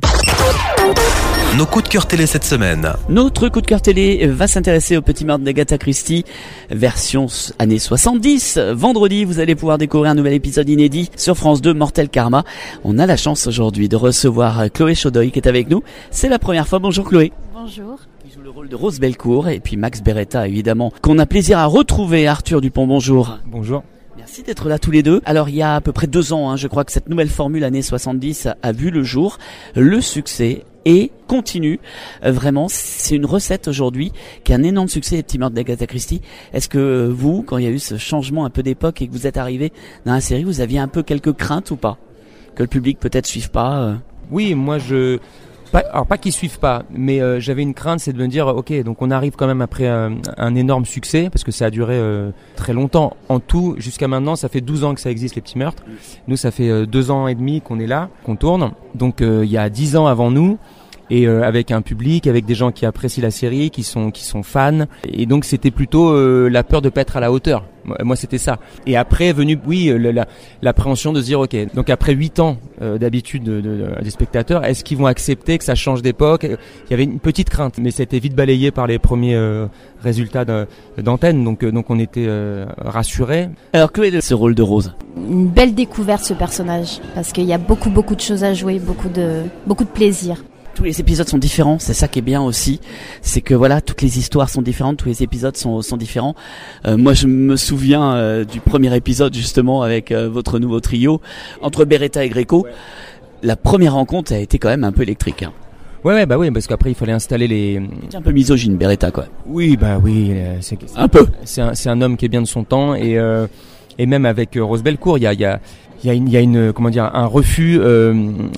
Nos coups de cœur télé cette semaine. Notre coup de cœur télé va s'intéresser au Petit Meurtre d'Agatha Christie, version années soixante-dix. Vendredi, vous allez pouvoir découvrir un nouvel épisode inédit sur France deux, Mortel Karma. On a la chance aujourd'hui de recevoir Chloé Chaudoy qui est avec nous. C'est la première fois. Bonjour Chloé. Bonjour. Qui joue le rôle de Rose Belcourt et puis Max Beretta évidemment qu'on a plaisir à retrouver. Arthur Dupont, bonjour. Bonjour. Merci d'être là tous les deux. Alors il y a à peu près deux ans, hein, je crois que cette nouvelle formule années soixante-dix a, a vu le jour. Le succès et continue. Euh, vraiment, c'est une recette aujourd'hui qui a un énorme succès, les Petits Meurtres d'Agatha Christie. Est-ce que vous, quand il y a eu ce changement un peu d'époque et que vous êtes arrivé dans la série, vous aviez un peu quelques craintes ou pas? Que le public peut-être suive pas euh... Oui, moi je... Pas, alors pas qu'ils suivent pas, mais euh, j'avais une crainte, c'est de me dire, ok, donc on arrive quand même après un, un énorme succès, parce que ça a duré euh, très longtemps. En tout, jusqu'à maintenant, ça fait douze ans que ça existe, les Petits Meurtres. Nous, ça fait euh, deux ans et demi qu'on est là, qu'on tourne. Donc euh, il y a dix ans avant nous, et euh, avec un public, avec des gens qui apprécient la série, qui sont qui sont fans. Et donc c'était plutôt euh, la peur de pas être à la hauteur. Moi, moi c'était ça. Et après est venu, oui, la, la, l'appréhension de se dire, ok, donc après huit ans euh, d'habitude de, de, de, des spectateurs, est-ce qu'ils vont accepter que ça change d'époque? Il y avait une petite crainte, mais ça a été vite balayé par les premiers euh, résultats de, d'antenne, donc euh, donc on était euh, rassurés. Alors Chloé, ce rôle de Rose, une belle découverte ce personnage, parce qu'il y a beaucoup beaucoup de choses à jouer, beaucoup de beaucoup de plaisir. Tous les épisodes sont différents, c'est ça qui est bien aussi, c'est que voilà, toutes les histoires sont différentes, tous les épisodes sont, sont différents. Euh, moi je me souviens euh, du premier épisode justement avec euh, votre nouveau trio, entre Beretta et Greco. Ouais. La première rencontre a été quand même un peu électrique. Hein. Ouais, ouais, bah oui, parce qu'après il fallait installer les... C'est un peu misogyne Beretta quoi. Oui, bah oui, c'est... c'est un peu. C'est un, c'est un homme qui est bien de son temps et, euh, et même avec euh, Rose Belcourt, il y a... Y a Il y a une, il y a une, comment dire, un refus euh,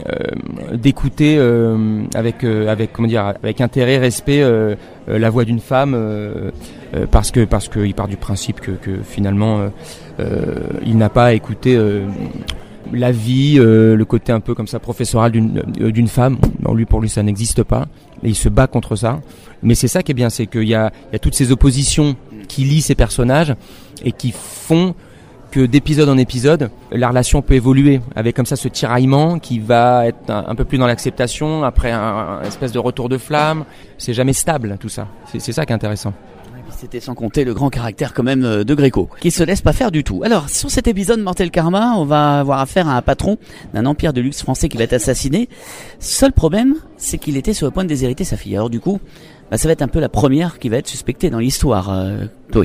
euh, d'écouter euh, avec, euh, avec, comment dire, avec intérêt, respect euh, euh, la voix d'une femme, euh, euh, parce que, parce que il part du principe que, que finalement, euh, euh, il n'a pas à écouter euh, la vie, euh, le côté un peu comme ça professoral d'une, euh, d'une femme. Non, lui, pour lui, ça n'existe pas. Et il se bat contre ça. Mais c'est ça qui est bien, c'est qu'il y a, il y a toutes ces oppositions qui lient ces personnages et qui font que d'épisode en épisode, la relation peut évoluer avec comme ça ce tiraillement qui va être un, un peu plus dans l'acceptation, après un, un espèce de retour de flamme. C'est jamais stable tout ça. C'est, c'est ça qui est intéressant. C'était sans compter le grand caractère quand même de Greco, qui se laisse pas faire du tout. Alors, sur cet épisode Mortel Karma, on va avoir affaire à un patron d'un empire de luxe français qui va être assassiné. Seul problème, c'est qu'il était sur le point de déshériter sa fille. Alors du coup, bah, ça va être un peu la première qui va être suspectée dans l'histoire, euh, Chloé.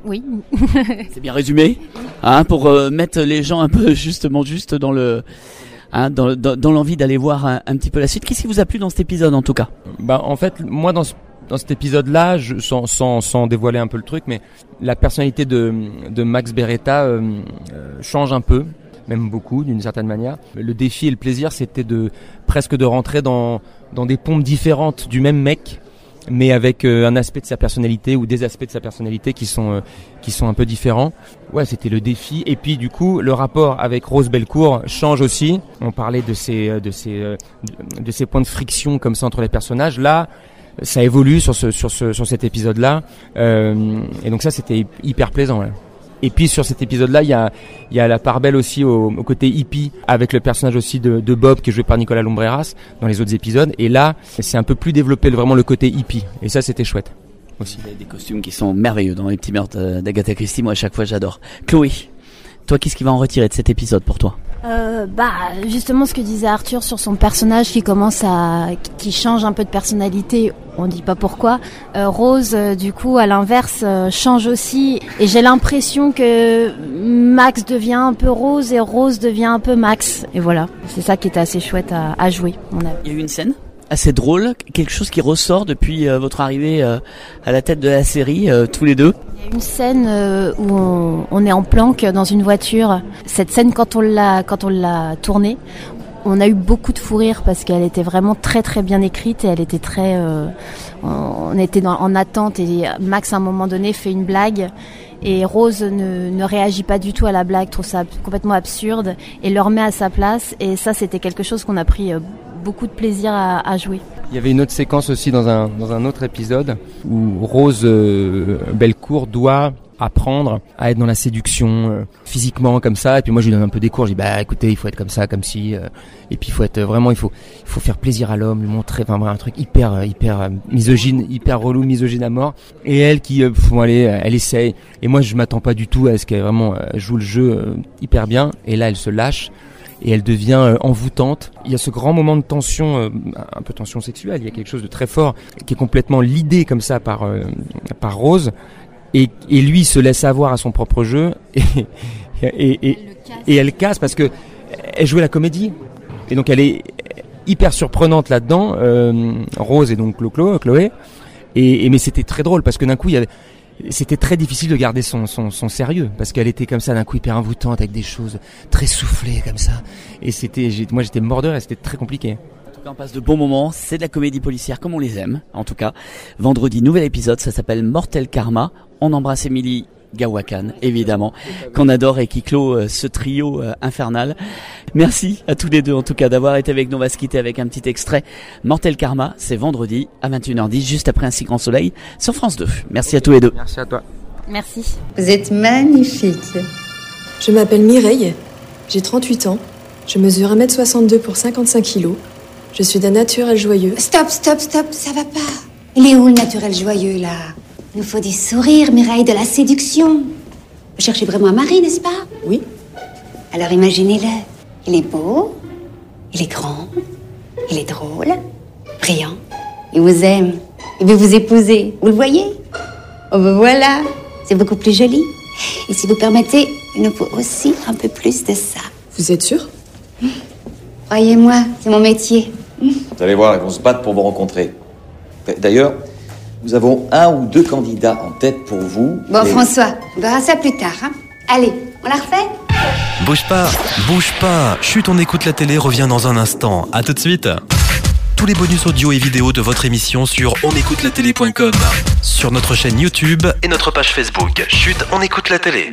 Oui. C'est bien résumé, hein, pour euh, mettre les gens un peu justement juste dans le, hein, dans, dans, dans l'envie d'aller voir un, un petit peu la suite. Qu'est-ce qui vous a plu dans cet épisode en tout cas? Bah en fait, moi dans ce, dans cet épisode-là, je, sans, sans, sans dévoiler un peu le truc, mais la personnalité de, de Max Beretta euh, euh, change un peu, même beaucoup d'une certaine manière. Le défi et le plaisir, c'était de presque de rentrer dans, dans des pompes différentes du même mec, mais avec euh, un aspect de sa personnalité ou des aspects de sa personnalité qui sont euh, qui sont un peu différents. Ouais, c'était le défi. Et puis du coup, le rapport avec Rose Bellecourt change aussi. On parlait de ces de ces euh, de ces points de friction comme ça entre les personnages. Là, ça évolue sur ce sur ce sur cet épisode-là. Euh, et donc ça, c'était hyper plaisant. Ouais. Et puis sur cet épisode-là, il y a il y a la part belle aussi au, au côté hippie avec le personnage aussi de, de Bob qui est joué par Nicolas Lombreras dans les autres épisodes. Et là, c'est un peu plus développé vraiment le côté hippie. Et ça, c'était chouette aussi. Il y a des costumes qui sont merveilleux dans les petits meurtres d'Agatha Christie. Moi, à chaque fois, j'adore. Chloé, toi, qu'est-ce qui va en retirer de cet épisode pour toi? Euh, bah justement ce que disait Arthur sur son personnage qui commence à qui change un peu de personnalité, on dit pas pourquoi. Euh, Rose euh, du coup à l'inverse euh, change aussi et j'ai l'impression que Max devient un peu Rose et Rose devient un peu Max et voilà, c'est ça qui était assez chouette à, à jouer. On a... Il y a eu une scène assez drôle, quelque chose qui ressort depuis euh, votre arrivée euh, à la tête de la série euh, tous les deux. Il y a une scène euh, où on, on est en planque dans une voiture. Cette scène, quand on l'a, quand on l'a tournée, on a eu beaucoup de fou rire parce qu'elle était vraiment très très bien écrite et elle était très. Euh, on était dans, en attente et Max à un moment donné fait une blague et Rose ne, ne réagit pas du tout à la blague, trouve ça complètement absurde et le remet à sa place et ça c'était quelque chose qu'on a pris euh, beaucoup de plaisir à, à jouer. Il y avait une autre séquence aussi dans un dans un autre épisode où Rose euh, Bellecourt doit apprendre à être dans la séduction euh, physiquement comme ça et puis moi je lui donne un peu des cours, je dis bah écoutez, il faut être comme ça comme si euh, et puis il faut être vraiment il faut il faut faire plaisir à l'homme, lui montrer enfin un truc hyper hyper misogyne, hyper relou, misogyne à mort et elle qui euh, faut aller elle essaye et moi je m'attends pas du tout à ce qu'elle vraiment euh, joue le jeu euh, hyper bien et là elle se lâche. Et elle devient euh, envoûtante. Il y a ce grand moment de tension, euh, un peu tension sexuelle. Il y a quelque chose de très fort qui est complètement lidé comme ça par euh, par Rose. Et, et lui se laisse avoir à son propre jeu et et, et, et elle casse parce que elle jouait la comédie. Et donc elle est hyper surprenante là-dedans. Euh, Rose et donc Chloé. Chloé. Et, et mais c'était très drôle parce que d'un coup il y avait c'était très difficile de garder son, son, son sérieux parce qu'elle était comme ça d'un coup hyper envoûtante avec des choses très soufflées comme ça et c'était j'ai, moi j'étais mort de rire et c'était très compliqué. En tout cas on passe de bons moments, c'est de la comédie policière comme on les aime en tout cas. Vendredi nouvel épisode, ça s'appelle Mortel Karma. On embrasse Émilie Gawakan évidemment qu'on adore et qui clôt euh, ce trio euh, infernal. Merci à tous les deux en tout cas d'avoir été avec nous. On va se quitter avec un petit extrait. Mortel Karma, c'est vendredi à vingt et une heures dix juste après Un si grand soleil sur France deux. Merci à tous les deux. Merci à toi. Merci. Vous êtes magnifique. Je m'appelle Mireille, j'ai trente-huit ans, je mesure un mètre soixante-deux pour cinquante-cinq kilos. Je suis d'un naturel joyeux. Stop, stop, stop, ça va pas. Il est où le naturel joyeux là? Il nous faut des sourires, Mireille, de la séduction. Vous cherchez vraiment un mari, n'est-ce pas? Oui. Alors imaginez-le. Il est beau, il est grand, il est drôle, brillant. Il vous aime, il veut vous épouser. Vous le voyez? Oh ben voilà, c'est beaucoup plus joli. Et si vous permettez, il nous faut aussi un peu plus de ça. Vous êtes sûr? Mmh. Croyez-moi, c'est mon métier. Mmh. Vous allez voir, ils vont se battre pour vous rencontrer. D'ailleurs, nous avons un ou deux candidats en tête pour vous. Bon, et... François, on verra ça plus tard. Hein. Allez, on la refait? Bouge pas, bouge pas. Chut, on écoute la télé revient dans un instant. À tout de suite. Tous les bonus audio et vidéo de votre émission sur on écoute la télé point com, sur notre chaîne YouTube et notre page Facebook. Chut, on écoute la télé.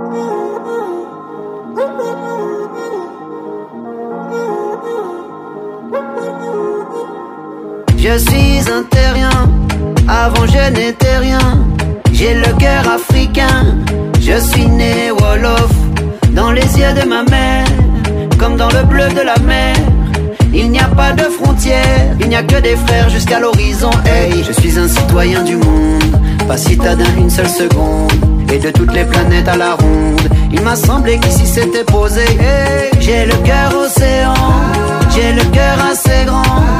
Je suis un terrien, avant je n'étais rien. J'ai le cœur africain, je suis né Wolof. Dans les yeux de ma mère, comme dans le bleu de la mer. Il n'y a pas de frontières, il n'y a que des frères jusqu'à l'horizon. Hey, je suis un citoyen du monde, pas citadin une seule seconde. Et de toutes les planètes à la ronde, il m'a semblé qu'ici c'était posé. Hey, j'ai le cœur océan, j'ai le cœur assez grand. Quand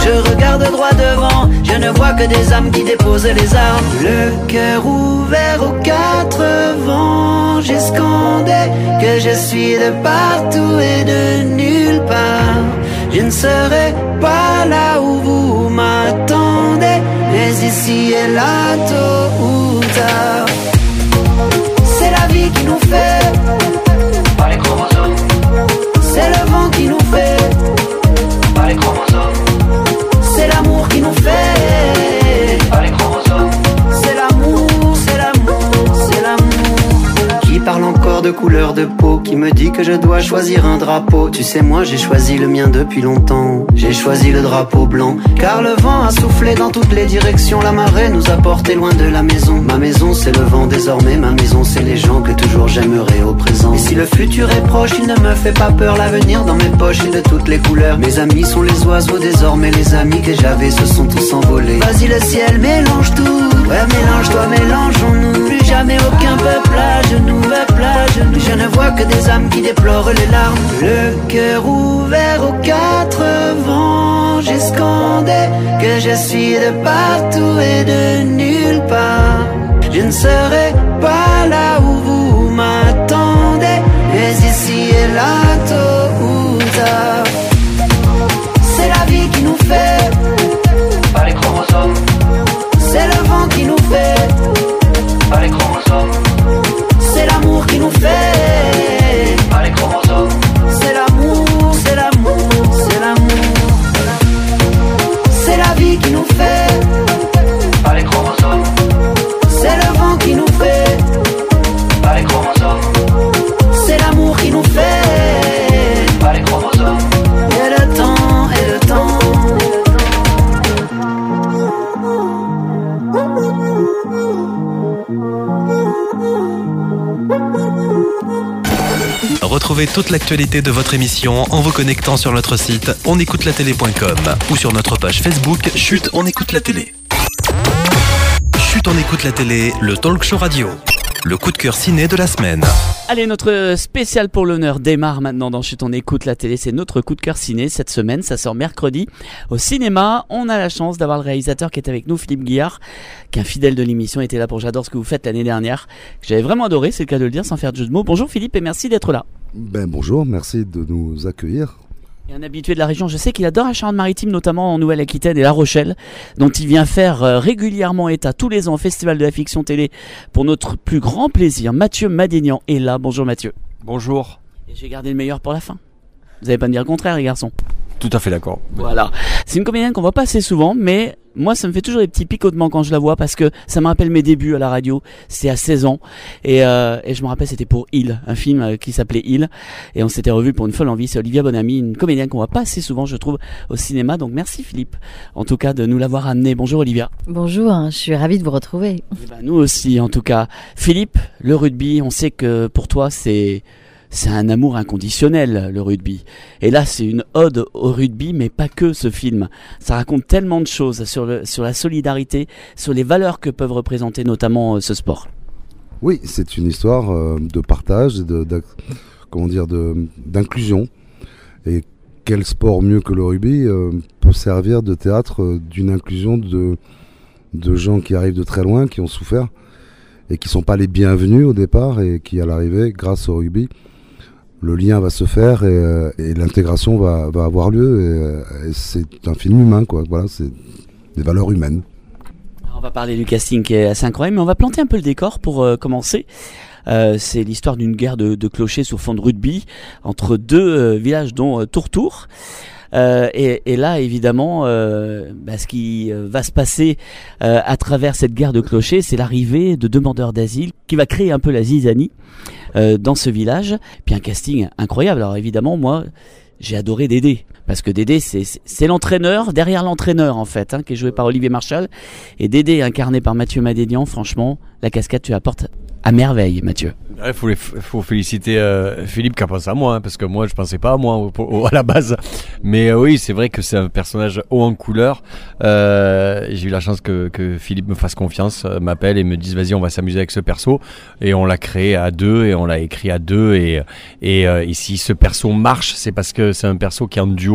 Je regarde droit devant, je ne vois que des âmes qui déposent les armes. Le cœur ouvert aux quatre vents, j'ai scandé que je suis de partout et de nulle part. Je ne serai pas là où vous m'attendez, mais ici et là, tôt ou tard. C'est la vie qui nous fait, par les chromosomes. C'est le vent qui nous fait, par les chromosomes. C'est l'amour qui nous fait, par les chromosomes. C'est l'amour, c'est l'amour, c'est l'amour. Qui parle encore de couleur de peau, qui me dit que je dois choisir un drapeau. Tu sais, moi j'ai choisi le mien depuis longtemps. J'ai choisi le drapeau blanc, car le vent a soufflé dans toutes les directions. La marée nous a portés loin de la maison. Ma maison c'est le vent désormais, ma maison c'est les gens que toujours j'aimerai au présent. Et si le futur est proche, il ne me fait pas peur. L'avenir dans mes poches est de toutes les couleurs. Mes amis sont les oiseaux désormais, les amis que j'avais se sont tous envolés. Vas-y le ciel, mélange tout, ouais mélange-toi, mélangeons-nous. Plus jamais aucun peuple à genoux, peuple à genoux. Je ne vois que des âmes qui déplorent les larmes. Le cœur ouvert aux quatre vents, j'ai scandé que je suis de partout et de nulle part. Je ne serai pas là où vous m'attendez, mais ici et là, tôt ou tard. C'est la vie qui nous fait, par les chromosomes. C'est le vent qui nous fait, par les chromosomes. C'est l'amour qui nous fait, par les chromosomes. C'est l'amour, c'est l'amour, c'est l'amour. C'est la vie qui nous fait, par les chromosomes. C'est le vent qui nous fait, par les chromosomes. C'est l'amour qui nous fait, par les chromosomes. Et le temps, et le temps. Retrouvez toute l'actualité de votre émission en vous connectant sur notre site on écoute la télé point com ou sur notre page Facebook Chut, on écoute la télé. Chut, on écoute la télé, le talk show radio. Le coup de cœur ciné de la semaine. Allez, notre spécial pour l'honneur démarre maintenant dans Chut, on écoute la télé. C'est notre coup de cœur ciné cette semaine. Ça sort mercredi au cinéma. On a la chance d'avoir le réalisateur qui est avec nous, Philippe Guillard, qui est un fidèle de l'émission, était là pour J'adore ce que vous faites l'année dernière. J'avais vraiment adoré, c'est le cas de le dire sans faire de jeu de mots. Bonjour Philippe et merci d'être là. Ben bonjour, merci de nous accueillir. Et un habitué de la région, je sais qu'il adore la Charente-Maritime, notamment en Nouvelle-Aquitaine et La Rochelle, dont il vient faire euh, régulièrement état tous les ans au Festival de la Fiction Télé pour notre plus grand plaisir. Mathieu Madénian est là. Bonjour Mathieu. Bonjour. Et j'ai gardé le meilleur pour la fin. Vous n'allez pas me dire le contraire les garçons. Tout à fait d'accord. Voilà. C'est une comédienne qu'on voit pas assez souvent, mais moi ça me fait toujours des petits picotements quand je la vois parce que ça me rappelle mes débuts à la radio. C'était à seize ans et, euh, et je me rappelle c'était pour Il, un film qui s'appelait Il et on s'était revu pour une folle envie. C'est Olivia Bonamy, une comédienne qu'on voit pas assez souvent je trouve au cinéma. Donc merci Philippe en tout cas de nous l'avoir amené. Bonjour Olivia. Bonjour, je suis ravie de vous retrouver. Et ben, nous aussi en tout cas. Philippe, le rugby, on sait que pour toi c'est... C'est un amour inconditionnel, le rugby. Et là, c'est une ode au rugby, mais pas que ce film. Ça raconte tellement de choses sur, le, sur la solidarité, sur les valeurs que peuvent représenter notamment euh, ce sport. Oui, c'est une histoire euh, de partage, de, de, comment dire, de, d'inclusion. Et quel sport mieux que le rugby euh, peut servir de théâtre euh, d'une inclusion de, de gens qui arrivent de très loin, qui ont souffert, et qui ne sont pas les bienvenus au départ, et qui, à l'arrivée, grâce au rugby, le lien va se faire et, et l'intégration va, va avoir lieu et, et c'est un film humain quoi. Voilà, c'est des valeurs humaines. Alors on va parler du casting qui est assez incroyable, mais on va planter un peu le décor pour euh, commencer. Euh, c'est l'histoire d'une guerre de, de clochers sur fond de rugby entre deux euh, villages dont euh, Tourtour. Euh, et, et là, évidemment, euh, bah, ce qui euh, va se passer euh, à travers cette guerre de clochers, c'est l'arrivée de demandeurs d'asile qui va créer un peu la zizanie euh, dans ce village. Puis un casting incroyable. Alors évidemment, moi, j'ai adoré Dédé. Parce que Dédé, c'est, c'est l'entraîneur derrière l'entraîneur, en fait, hein, qui est joué par Olivier Marchal. Et Dédé, incarné par Mathieu Madénian, franchement, la cascade, tu la portes à merveille, Mathieu. Il faut, faut féliciter euh, Philippe qui a pensé à moi, hein, parce que moi je pensais pas à moi au, au, à la base. Mais euh, oui, c'est vrai que c'est un personnage haut en couleur. Euh, j'ai eu la chance que, que Philippe me fasse confiance, euh, m'appelle et me dise vas-y on va s'amuser avec ce perso. Et on l'a créé à deux et on l'a écrit à deux. Et, et, euh, et si ce perso marche, c'est parce que c'est un perso qui est en duo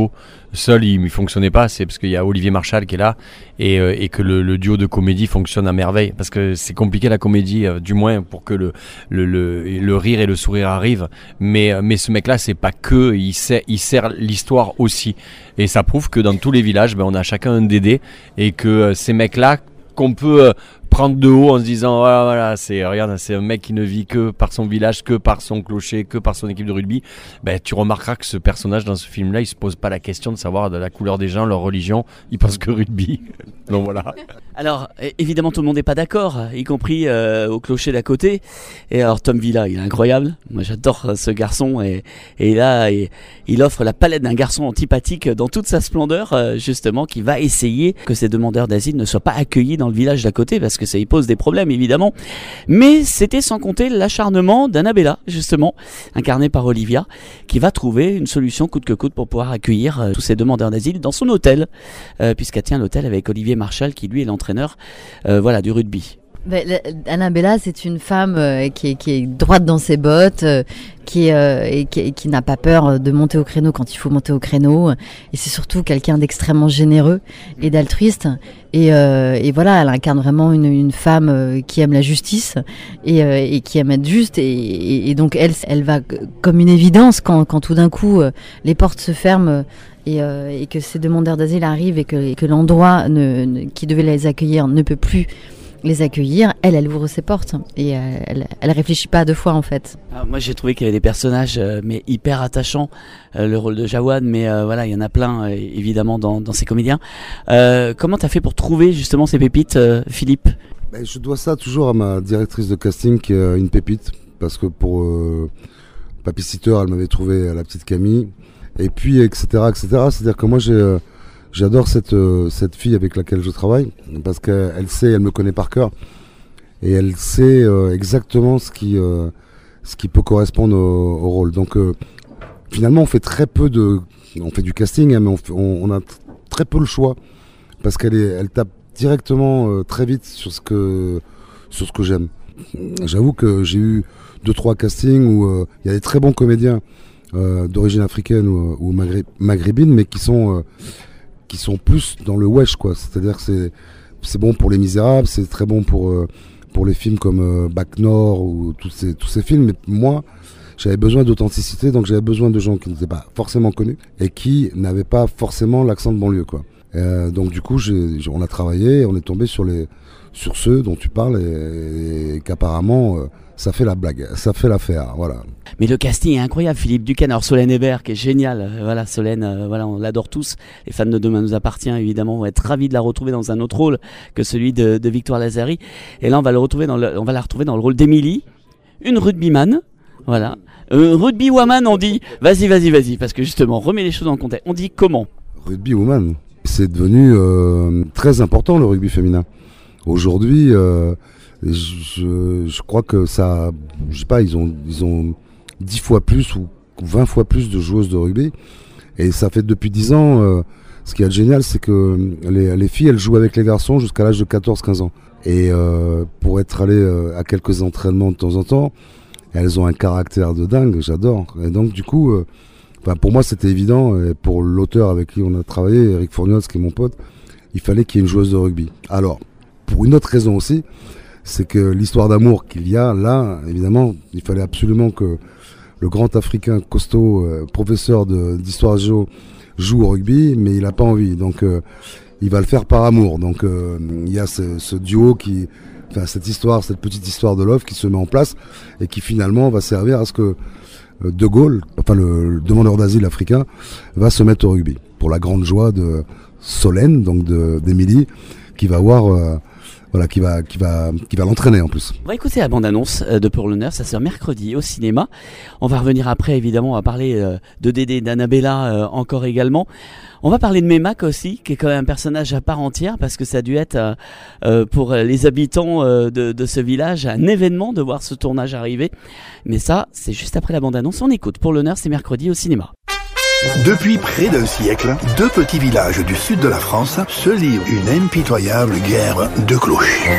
seul il ne fonctionnait pas, c'est parce qu'il y a Olivier Marchal qui est là et, euh, et que le, le duo de comédie fonctionne à merveille, parce que c'est compliqué la comédie, euh, du moins pour que le, le, le, le rire et le sourire arrivent, mais, mais ce mec là c'est pas que, il sert, il sert l'histoire aussi, et ça prouve que dans tous les villages ben, on a chacun un Dédé, et que euh, ces mecs là qu'on peut euh, prendre de haut en se disant voilà, voilà c'est regarde c'est un mec qui ne vit que par son village, que par son clocher, que par son équipe de rugby, ben tu remarqueras que ce personnage dans ce film là il se pose pas la question de savoir de la couleur des gens, leur religion, il pense que rugby. Donc voilà. Alors évidemment tout le monde n'est pas d'accord, y compris euh, au clocher d'à côté. Et alors Tom Villa, il est incroyable, moi j'adore ce garçon, et, et là il, il offre la palette d'un garçon antipathique dans toute sa splendeur, euh, justement, qui va essayer que ces demandeurs d'asile ne soient pas accueillis dans le village d'à côté, parce que ça y pose des problèmes évidemment. Mais c'était sans compter l'acharnement d'Annabella, justement, incarnée par Olivia, qui va trouver une solution coûte que coûte pour pouvoir accueillir euh, tous ces demandeurs d'asile dans son hôtel, euh, puisqu'elle tient l'hôtel avec Olivier Marchal, qui lui est l'entraîneur euh, voilà, du rugby. Ben, Annabella, c'est une femme euh, qui, est, qui est droite dans ses bottes, euh, qui, euh, et qui, qui n'a pas peur de monter au créneau quand il faut monter au créneau. Et c'est surtout quelqu'un d'extrêmement généreux et d'altruiste. Et, euh, et voilà, elle incarne vraiment une, une femme euh, qui aime la justice et, euh, et qui aime être juste. Et, et, et donc elle, elle va comme une évidence quand, quand tout d'un coup euh, les portes se ferment. Et, euh, et que ces demandeurs d'asile arrivent et que, et que l'endroit ne, ne, qui devait les accueillir ne peut plus les accueillir, elle, elle ouvre ses portes et euh, elle, elle réfléchit pas à deux fois en fait. Alors, moi j'ai trouvé qu'il y avait des personnages euh, mais hyper attachants, euh, le rôle de Jawad, mais euh, voilà, il y en a plein euh, évidemment dans, dans ces comédiens. Euh, comment t'as fait pour trouver justement ces pépites, euh, Philippe? Ben, je dois ça toujours à ma directrice de casting qui est une pépite, parce que pour euh, Papy Sitter, elle m'avait trouvé la petite Camille, et puis et cetera et cetera. C'est-à-dire que moi j'ai euh, J'adore cette, euh, cette fille avec laquelle je travaille, parce qu'elle sait, elle me connaît par cœur, et elle sait euh, exactement ce qui, euh, ce qui peut correspondre au, au rôle. Donc euh, finalement on fait très peu de... On fait du casting, hein, mais on, fait, on, on a t- très peu le choix, parce qu'elle est, elle tape directement euh, très vite sur ce que, sur ce que j'aime. J'avoue que j'ai eu deux trois castings où il euh, y a des très bons comédiens euh, d'origine africaine ou, ou maghré- maghrébine, mais qui sont... Euh, qui sont plus dans le wesh, quoi. C'est-à-dire que c'est, c'est bon pour Les Misérables, c'est très bon pour, euh, pour les films comme euh, Bac Nord ou tous ces, tous ces films, mais moi, j'avais besoin d'authenticité, donc j'avais besoin de gens qui n'étaient pas forcément connus et qui n'avaient pas forcément l'accent de banlieue, quoi. Euh, donc du coup, j'ai, on a travaillé et on est tombé sur, les, sur ceux dont tu parles et, et qu'apparemment, euh, ça fait la blague, ça fait l'affaire, voilà. Mais le casting est incroyable, Philippe Duquesne, alors Solène Hébert qui est génial, euh, voilà Solène, euh, voilà, on l'adore tous, les fans de Demain nous appartient évidemment vont être ravis de la retrouver dans un autre rôle que celui de, de Victoire Lazari, et là on va, le retrouver dans le, on va la retrouver dans le rôle d'Émilie, une rugbyman, voilà, euh, rugby woman on dit, vas-y vas-y vas-y, parce que justement, remets les choses dans le contexte, on dit comment? Rugby woman, c'est devenu euh, très important le rugby féminin. Aujourd'hui, euh, je, je crois que ça, je sais pas, ils ont, ils ont dix fois plus ou vingt fois plus de joueuses de rugby, et ça fait depuis dix ans. Euh, ce qui est génial, c'est que les, les filles, elles jouent avec les garçons jusqu'à l'âge de quatorze quinze ans, et euh, pour être allées euh, à quelques entraînements de temps en temps, elles ont un caractère de dingue, j'adore. Et donc du coup, euh, enfin, pour moi c'était évident, et pour l'auteur avec qui on a travaillé, Eric Fournios, qui est mon pote, il fallait qu'il y ait une joueuse de rugby. Alors, pour une autre raison aussi, c'est que l'histoire d'amour qu'il y a là, évidemment, il fallait absolument que le grand Africain costaud, euh, professeur de, d'histoire géo, joue au rugby, mais il n'a pas envie. Donc, euh, il va le faire par amour. Donc, euh, il y a ce, ce duo qui, enfin, cette histoire, cette petite histoire de love qui se met en place et qui finalement va servir à ce que euh, De Gaulle, enfin le, le demandeur d'asile africain, va se mettre au rugby. Pour la grande joie de Solène, donc de, d'Émilie, qui va voir... Euh, Voilà, qui va, qui va, qui va l'entraîner en plus. On va écouter la bande-annonce de Pour l'honneur, ça sort mercredi au cinéma. On va revenir après, évidemment, à parler de Dédé, d'Annabella encore également. On va parler de Mémac aussi, qui est quand même un personnage à part entière, parce que ça a dû être euh, pour les habitants euh, de, de ce village un événement de voir ce tournage arriver. Mais ça, c'est juste après la bande-annonce. On écoute Pour l'honneur, c'est mercredi au cinéma. Depuis près d'un siècle, deux petits villages du sud de la France se livrent une impitoyable guerre de cloches.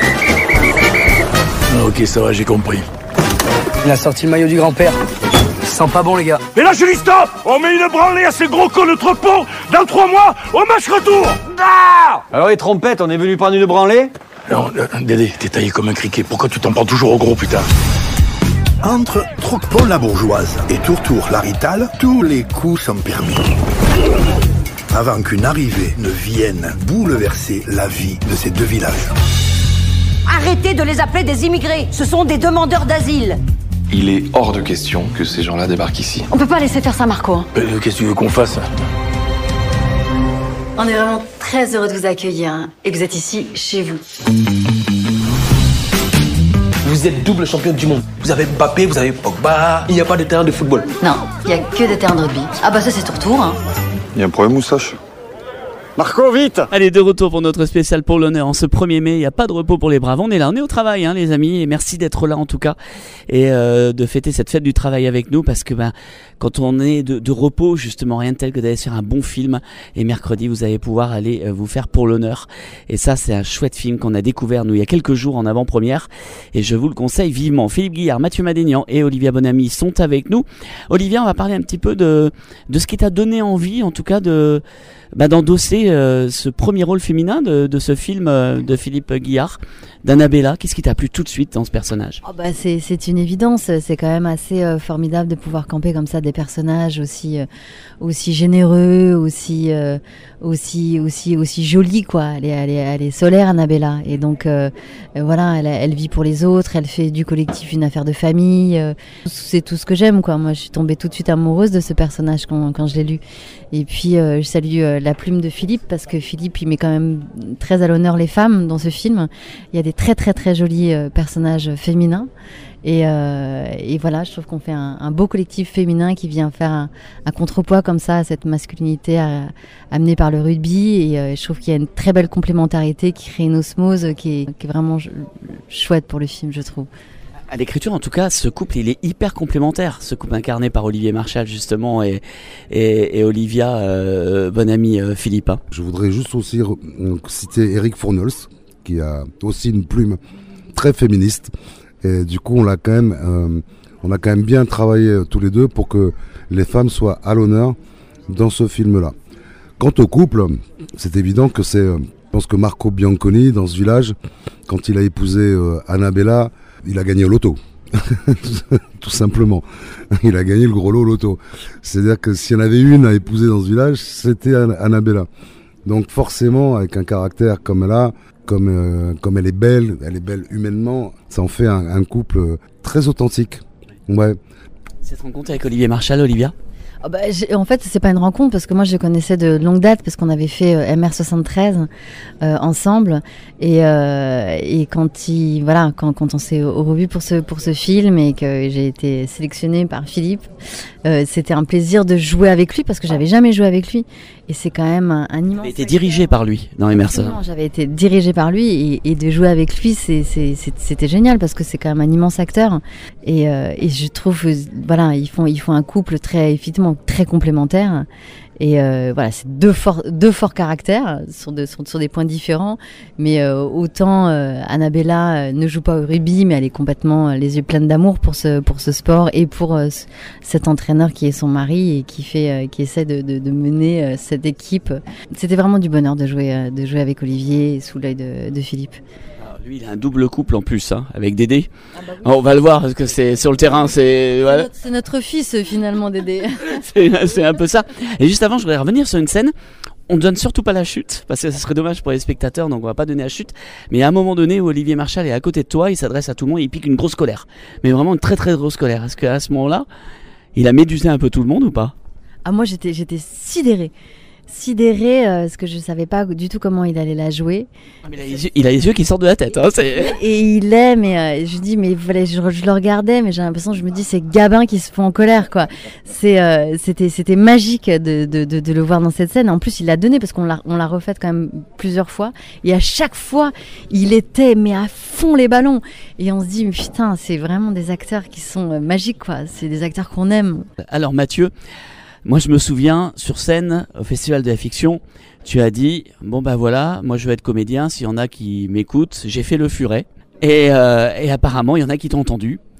Ok, ça va, j'ai compris. Il a sorti le maillot du grand-père. sent pas bon les gars. Et là je dis stop. On met une branlée à ces gros cons de Trepont. Dans trois mois, au match retour. Ah Alors les trompettes, on est venu prendre une branlée? Non, Dédé, t'es taillé comme un criquet. Pourquoi tu t'en prends toujours au gros, putain? Entre Trocpont la bourgeoise et Tourtour la Rital, tous les coups sont permis. Avant qu'une arrivée ne vienne bouleverser la vie de ces deux villages. Arrêtez de les appeler des immigrés. Ce sont des demandeurs d'asile. Il est hors de question que ces gens-là débarquent ici. On peut pas laisser faire ça, Marco. Hein. Euh, Qu'est-ce que tu veux qu'on fasse? On est vraiment très heureux de vous accueillir et vous êtes ici chez vous. Vous êtes double championne du monde. Vous avez Mbappé, vous avez Pogba. Il n'y a pas de terrain de football. Non, il n'y a que des terrains de rugby. Ah bah ça c'est Tourtour. Hein. Il y a un problème, Moustache? Marco, vite! Allez, de retour pour notre spécial pour l'honneur. En ce premier mai, il n'y a pas de repos pour les braves. On est là, on est au travail, hein, les amis. Et merci d'être là, en tout cas. Et euh, de fêter cette fête du travail avec nous. Parce que ben, quand on est de, de repos, justement, rien de tel que d'aller se faire un bon film. Et mercredi, vous allez pouvoir aller euh, vous faire pour l'honneur. Et ça, c'est un chouette film qu'on a découvert, nous, il y a quelques jours en avant-première. Et je vous le conseille vivement. Philippe Guillard, Mathieu Madénian et Olivia Bonamy sont avec nous. Olivia, on va parler un petit peu de, de ce qui t'a donné envie, en tout cas, de... Bah, d'endosser euh, ce premier rôle féminin de, de ce film euh, de Philippe Guillard, d'Annabella. Qu'est-ce qui t'a plu tout de suite dans ce personnage? Oh bah c'est, c'est une évidence, c'est quand même assez euh, formidable de pouvoir camper comme ça des personnages aussi, euh, aussi généreux, aussi, euh, aussi, aussi, aussi jolis quoi. Elle est, elle est, elle est solaire, Annabella, et donc euh, voilà, elle, elle vit pour les autres, elle fait du collectif une affaire de famille. Euh, c'est tout ce que j'aime quoi. Moi je suis tombée tout de suite amoureuse de ce personnage quand, quand je l'ai lu. Et puis euh, je salue euh, la plume de Philippe parce que Philippe il met quand même très à l'honneur les femmes dans ce film. Il y a des très très très jolis euh, personnages féminins et, euh, et voilà, je trouve qu'on fait un, un beau collectif féminin qui vient faire un, un contrepoids comme ça à cette masculinité à, amenée par le rugby et euh, je trouve qu'il y a une très belle complémentarité qui crée une osmose qui est, qui est vraiment ch- chouette pour le film, je trouve. À l'écriture, en tout cas, ce couple, il est hyper complémentaire. Ce couple incarné par Olivier Marchal, justement, et, et, et Olivia, euh, bonne amie euh, Philippe. Hein. Je voudrais juste aussi re- citer Eric Fournols, qui a aussi une plume très féministe. Et du coup, on l'a quand même, euh, on a quand même bien travaillé euh, tous les deux pour que les femmes soient à l'honneur dans ce film-là. Quant au couple, c'est évident que c'est, euh, je pense que Marco Bianconi, dans ce village, quand il a épousé euh, Annabella, il a gagné au loto, tout simplement. Il a gagné le gros lot au loto. C'est-à-dire que s'il y en avait une à épouser dans ce village, c'était Annabella. Donc forcément, avec un caractère comme elle a, comme, euh, comme elle est belle, elle est belle humainement, ça en fait un, un couple très authentique. Ouais. Cette rencontre avec Olivier Marchal, Olivia? Oh bah, en fait, c'est pas une rencontre parce que moi je connaissais de longue date parce qu'on avait fait euh, M R soixante-treize euh, ensemble et, euh, et quand il voilà quand, quand on s'est revu pour ce pour ce film et que j'ai été sélectionnée par Philippe, euh, c'était un plaisir de jouer avec lui parce que j'avais jamais joué avec lui et c'est quand même un, un immense. J'avais été dirigé par lui dans M R soixante-treize. J'avais été dirigée par lui et, et de jouer avec lui, c'est, c'est, c'est, c'était génial parce que c'est quand même un immense acteur et, euh, et je trouve voilà ils font ils font un couple très effectivement très complémentaire et euh, voilà c'est deux forts deux forts caractères sur, de, sur, sur des points différents mais euh, autant euh, Annabella euh, ne joue pas au rugby mais elle est complètement euh, les yeux pleins d'amour pour ce pour ce sport et pour euh, c- cet entraîneur qui est son mari et qui fait euh, qui essaie de, de, de mener euh, cette équipe. C'était vraiment du bonheur de jouer euh, de jouer avec Olivier sous l'œil de, de Philippe. Lui, il a un double couple en plus, hein, avec Dédé. Ah bah oui. On va le voir parce que c'est sur le terrain, c'est voilà. C'est notre fils finalement, Dédé. c'est, c'est un peu ça. Et juste avant, je voudrais revenir sur une scène. On ne donne surtout pas la chute parce que ça serait dommage pour les spectateurs, donc on va pas donner la chute. Mais à un moment donné où Olivier Marchal est à côté de toi, il s'adresse à tout le monde, et il pique une grosse colère, mais vraiment une très très grosse colère. Est-ce qu'à ce moment-là, il a médusé un peu tout le monde ou pas? Ah moi j'étais j'étais sidérée. sidéré euh, parce que je savais pas du tout comment il allait la jouer. Ah, mais il, a les yeux, il a les yeux qui sortent de la tête. Hein, c'est... Et il est, mais euh, je dis, mais voilà, je, je le regardais, mais j'ai l'impression, je me dis, c'est Gabin qui se fout en colère, quoi. C'est, euh, c'était, c'était magique de, de, de, de le voir dans cette scène. En plus, il l'a donné parce qu'on l'a, on l'a refaite quand même plusieurs fois. Et à chaque fois, il était, mais à fond les ballons. Et on se dit, mais putain, c'est vraiment des acteurs qui sont magiques, quoi. C'est des acteurs qu'on aime. Alors, Mathieu. Moi, je me souviens, sur scène, au Festival de la Fiction, tu as dit, bon ben voilà, moi je veux être comédien, s'il y en a qui m'écoutent, j'ai fait le furet. Et, euh, et apparemment, il y en a qui t'ont entendu.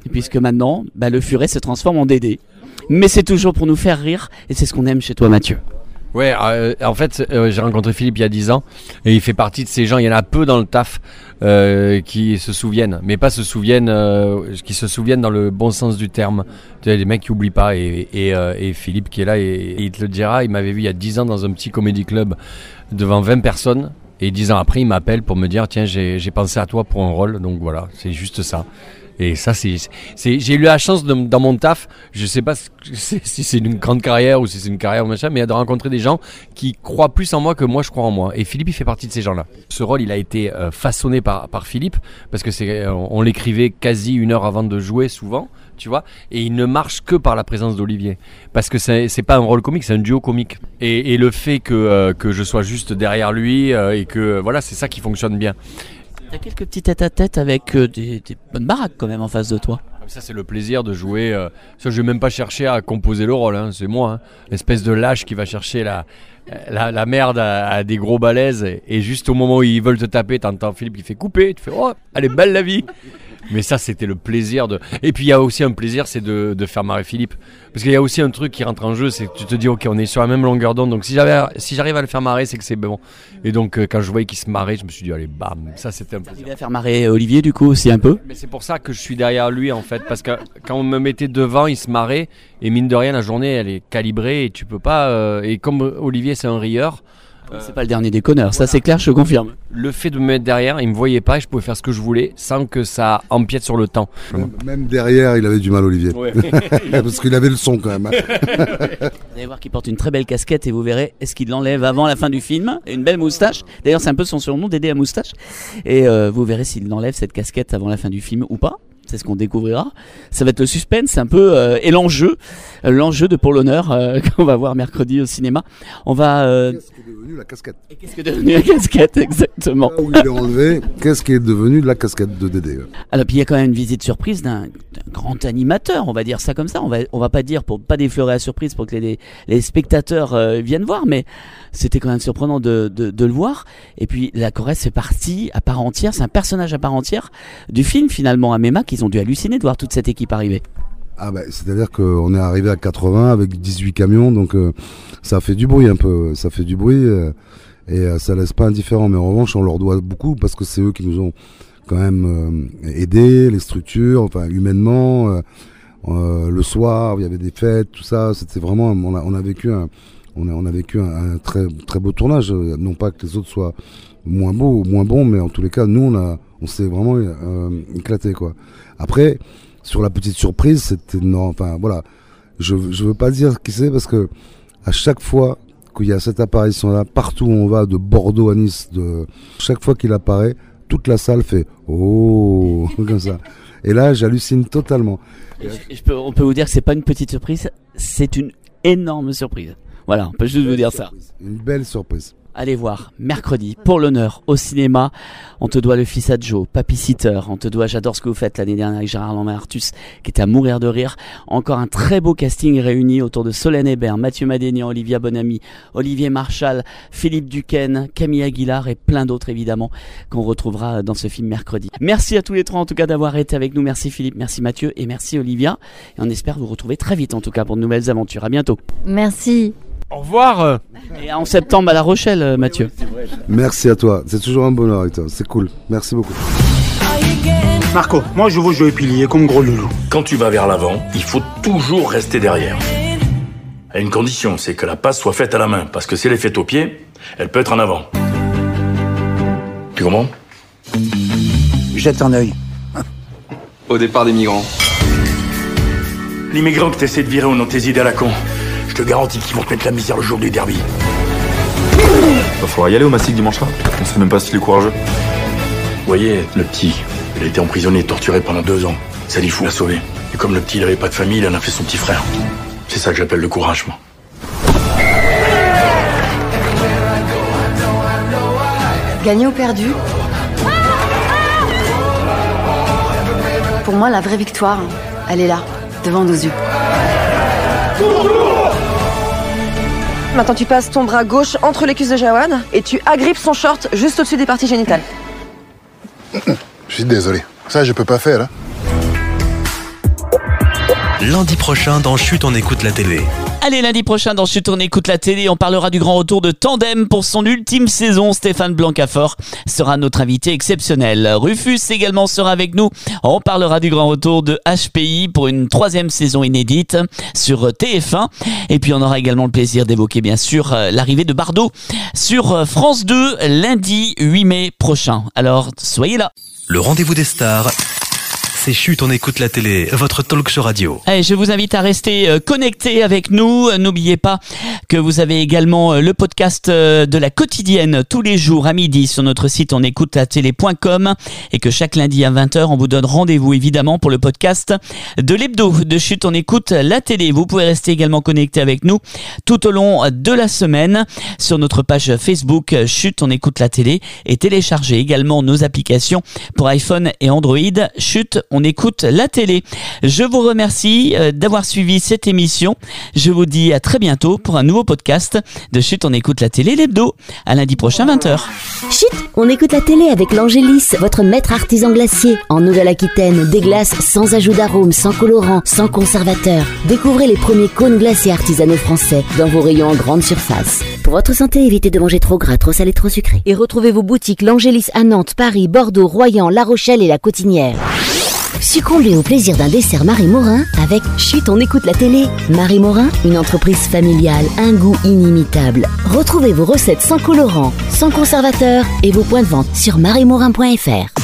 puisque maintenant, bah, le furet se transforme en Dédé. Mais c'est toujours pour nous faire rire, et c'est ce qu'on aime chez toi, Mathieu. Ouais, euh, en fait, euh, j'ai rencontré Philippe il y a dix ans et il fait partie de ces gens, il y en a peu dans le taf euh, qui se souviennent, mais pas se souviennent, euh, qui se souviennent dans le bon sens du terme. Tu sais, les mecs qui oublient pas et, et, euh, et Philippe qui est là et, et il te le dira, il m'avait vu il y a dix ans dans un petit comédie club devant vingt personnes et dix ans après il m'appelle pour me dire tiens j'ai, j'ai pensé à toi pour un rôle, donc voilà, c'est juste ça. Et ça, c'est, c'est, j'ai eu la chance de, dans mon taf, je sais pas si c'est une grande carrière ou si c'est une carrière ou machin, mais de rencontrer des gens qui croient plus en moi que moi je crois en moi. Et Philippe, il fait partie de ces gens-là. Ce rôle, il a été euh, façonné par, par Philippe, parce que c'est, on, on l'écrivait quasi une heure avant de jouer, souvent, tu vois, et il ne marche que par la présence d'Olivier. Parce que c'est, c'est pas un rôle comique, c'est un duo comique. Et, et le fait que, euh, que je sois juste derrière lui, euh, et que, voilà, c'est ça qui fonctionne bien. T'as quelques petits tête-à-tête avec euh, des, des bonnes baraques quand même en face de toi. Ça c'est le plaisir de jouer. Euh, ça, je vais même pas chercher à composer le rôle, hein, c'est moi, hein, l'espèce de lâche qui va chercher la, la, la merde à, à des gros balaises et, et juste au moment où ils veulent te taper, t'entends Philippe qui fait couper, tu fais oh, elle est belle la vie. Mais ça c'était le plaisir de. Et puis il y a aussi un plaisir, c'est de, de faire marrer Philippe. Parce qu'il y a aussi un truc qui rentre en jeu, c'est que tu te dis ok on est sur la même longueur d'onde, donc si, j'avais, si j'arrive à le faire marrer c'est que c'est bon. Et donc euh, quand je voyais qu'il se marrait, je me suis dit allez bam, ça c'était un plaisir. Il va faire marrer Olivier du coup aussi un peu. Mais c'est pour ça que je suis derrière lui en fait, parce que quand on me mettait devant il se marrait, et mine de rien la journée elle est calibrée et tu peux pas, euh, et comme Olivier c'est un rieur. C'est pas le dernier déconneur, voilà. Ça c'est clair, je confirme. Le fait de me mettre derrière, il me voyait pas et je pouvais faire ce que je voulais sans que ça empiète sur le temps. Même, même derrière, il avait du mal, Olivier. Ouais. Parce qu'il avait le son quand même. Vous allez voir qu'il porte une très belle casquette et vous verrez, est-ce qu'il l'enlève avant la fin du film. Et une belle moustache. D'ailleurs, c'est un peu son surnom, Dédé à moustache. Et euh, vous verrez s'il enlève cette casquette avant la fin du film ou pas. C'est ce qu'on découvrira. Ça va être le suspense un peu euh, et l'enjeu, euh, l'enjeu de Pour l'honneur euh, qu'on va voir mercredi au cinéma. On va. Euh... Qu'est-ce qui est devenu la casquette Et qu'est-ce qui est devenu la casquette exactement? Là où il est enlevé, qu'est-ce qui est devenu de la casquette de Dédé? Alors puis il y a quand même une visite surprise d'un, d'un grand animateur, on va dire ça comme ça. On va on va pas dire pour pas déflorer la surprise pour que les les spectateurs euh, viennent voir, mais c'était quand même surprenant de, de de le voir. Et puis la Corrèze fait partie à part entière, c'est un personnage à part entière du film finalement à Mema. Ils ont dû halluciner de voir toute cette équipe arriver. Ah bah, c'est-à-dire qu'on est arrivé à quatre-vingts avec dix-huit camions, donc euh, ça fait du bruit un peu, ça fait du bruit euh, et euh, ça laisse pas indifférent. Mais en revanche, on leur doit beaucoup parce que c'est eux qui nous ont quand même euh, aidés, les structures, enfin humainement. Euh, euh, le soir, il y avait des fêtes, tout ça. C'était vraiment, on a, on a vécu un, on a, on a vécu un, un très, très beau tournage. Non pas que les autres soient moins beaux ou moins bons, mais en tous les cas, nous, on a, on s'est vraiment euh, éclaté quoi. Après, sur la petite surprise, c'était non, enfin voilà, je je veux pas dire qui c'est parce que à chaque fois qu'il y a cette apparition-là, partout où on va, de Bordeaux à Nice, de chaque fois qu'il apparaît, toute la salle fait oh comme ça. Et là, j'hallucine totalement. Et je, je peux, on peut vous dire que c'est pas une petite surprise, c'est une énorme surprise. Voilà, on peut juste vous dire ça. Une belle surprise. Allez voir, mercredi, Pour l'honneur, au cinéma. On te doit Le Fils à Joe, Papy Sitter. On te doit J'adore ce que vous faites l'année dernière avec Gérard Lambert-Artus, qui était à mourir de rire. Encore un très beau casting réuni autour de Solène Hébert, Mathieu Madénian, Olivia Bonamy, Olivier Marchal, Philippe Duquesne, Camille Aguilar et plein d'autres évidemment qu'on retrouvera dans ce film mercredi. Merci à tous les trois en tout cas d'avoir été avec nous. Merci Philippe, merci Mathieu et merci Olivia. Et on espère vous retrouver très vite en tout cas pour de nouvelles aventures. À bientôt. Merci. Au revoir. Et en septembre à La Rochelle, Mathieu. Merci à toi, c'est toujours un bonheur avec toi, c'est cool, merci beaucoup. Marco, moi je veux jouer pilier comme gros loulou. Quand tu vas vers l'avant, il faut toujours rester derrière. À une condition, c'est que la passe soit faite à la main, parce que si elle est faite au pied, elle peut être en avant. Tu comprends? Jette un œil. Au départ des migrants. L'immigrant que t'essaies de virer au nom de tes idées à la con, je te garantis qu'ils vont te mettre la misère le jour du derby. Va falloir y aller au Massif dimanche soir. On sait même pas s'il est courageux. Vous voyez, le petit, il a été emprisonné et torturé pendant deux ans. Ça l'y fout, l'a sauvé. Et comme le petit, il avait pas de famille, il en a fait son petit frère. C'est ça que j'appelle le courage, moi. Gagné ou perdu? Pour moi, la vraie victoire, elle est là, devant nos yeux. Maintenant, tu passes ton bras gauche entre les cuisses de Jawan et tu agrippes son short juste au-dessus des parties génitales. Je suis désolé. Ça, je peux pas faire, hein. lundi prochain dans Chut, on écoute la télé. Allez, lundi prochain dans Chut, on écoute la télé, on parlera du grand retour de Tandem pour son ultime saison. Stéphane Blancafort sera notre invité exceptionnel. Rufus également sera avec nous. On parlera du grand retour de H P I pour une troisième saison inédite sur T F un. Et puis on aura également le plaisir d'évoquer bien sûr l'arrivée de Bardot sur France deux lundi huit mai prochain. Alors soyez là. Le rendez-vous des stars, c'est Chut, on écoute la télé, votre talk show radio. Allez, je vous invite à rester connectés avec nous. N'oubliez pas que vous avez également le podcast de la quotidienne tous les jours à midi sur notre site on écoute la télé point com et que chaque lundi à vingt heures, on vous donne rendez-vous évidemment pour le podcast de l'hebdo de Chut, on écoute la télé. Vous pouvez rester également connectés avec nous tout au long de la semaine sur notre page Facebook Chut, on écoute la télé et télécharger également nos applications pour iPhone et Android. Chut, on écoute la télé. Je vous remercie d'avoir suivi cette émission. Je vous dis à très bientôt pour un nouveau podcast de Chut, on écoute la télé, l'hebdo. À lundi prochain, vingt heures. Chut, on écoute la télé avec l'Angélis, votre maître artisan glacier. En Nouvelle-Aquitaine, des glaces sans ajout d'arôme, sans colorant, sans conservateur. Découvrez les premiers cônes glacés artisanaux français dans vos rayons en grande surface. Pour votre santé, évitez de manger trop gras, trop salé, trop sucré. Et retrouvez vos boutiques l'Angélis à Nantes, Paris, Bordeaux, Royan, La Rochelle et La Cotinière. Succombez au plaisir d'un dessert Marie Morin avec Chut, on écoute la télé. Marie Morin, une entreprise familiale, un goût inimitable. Retrouvez vos recettes sans colorant, sans conservateur et vos points de vente sur marie morin point f r.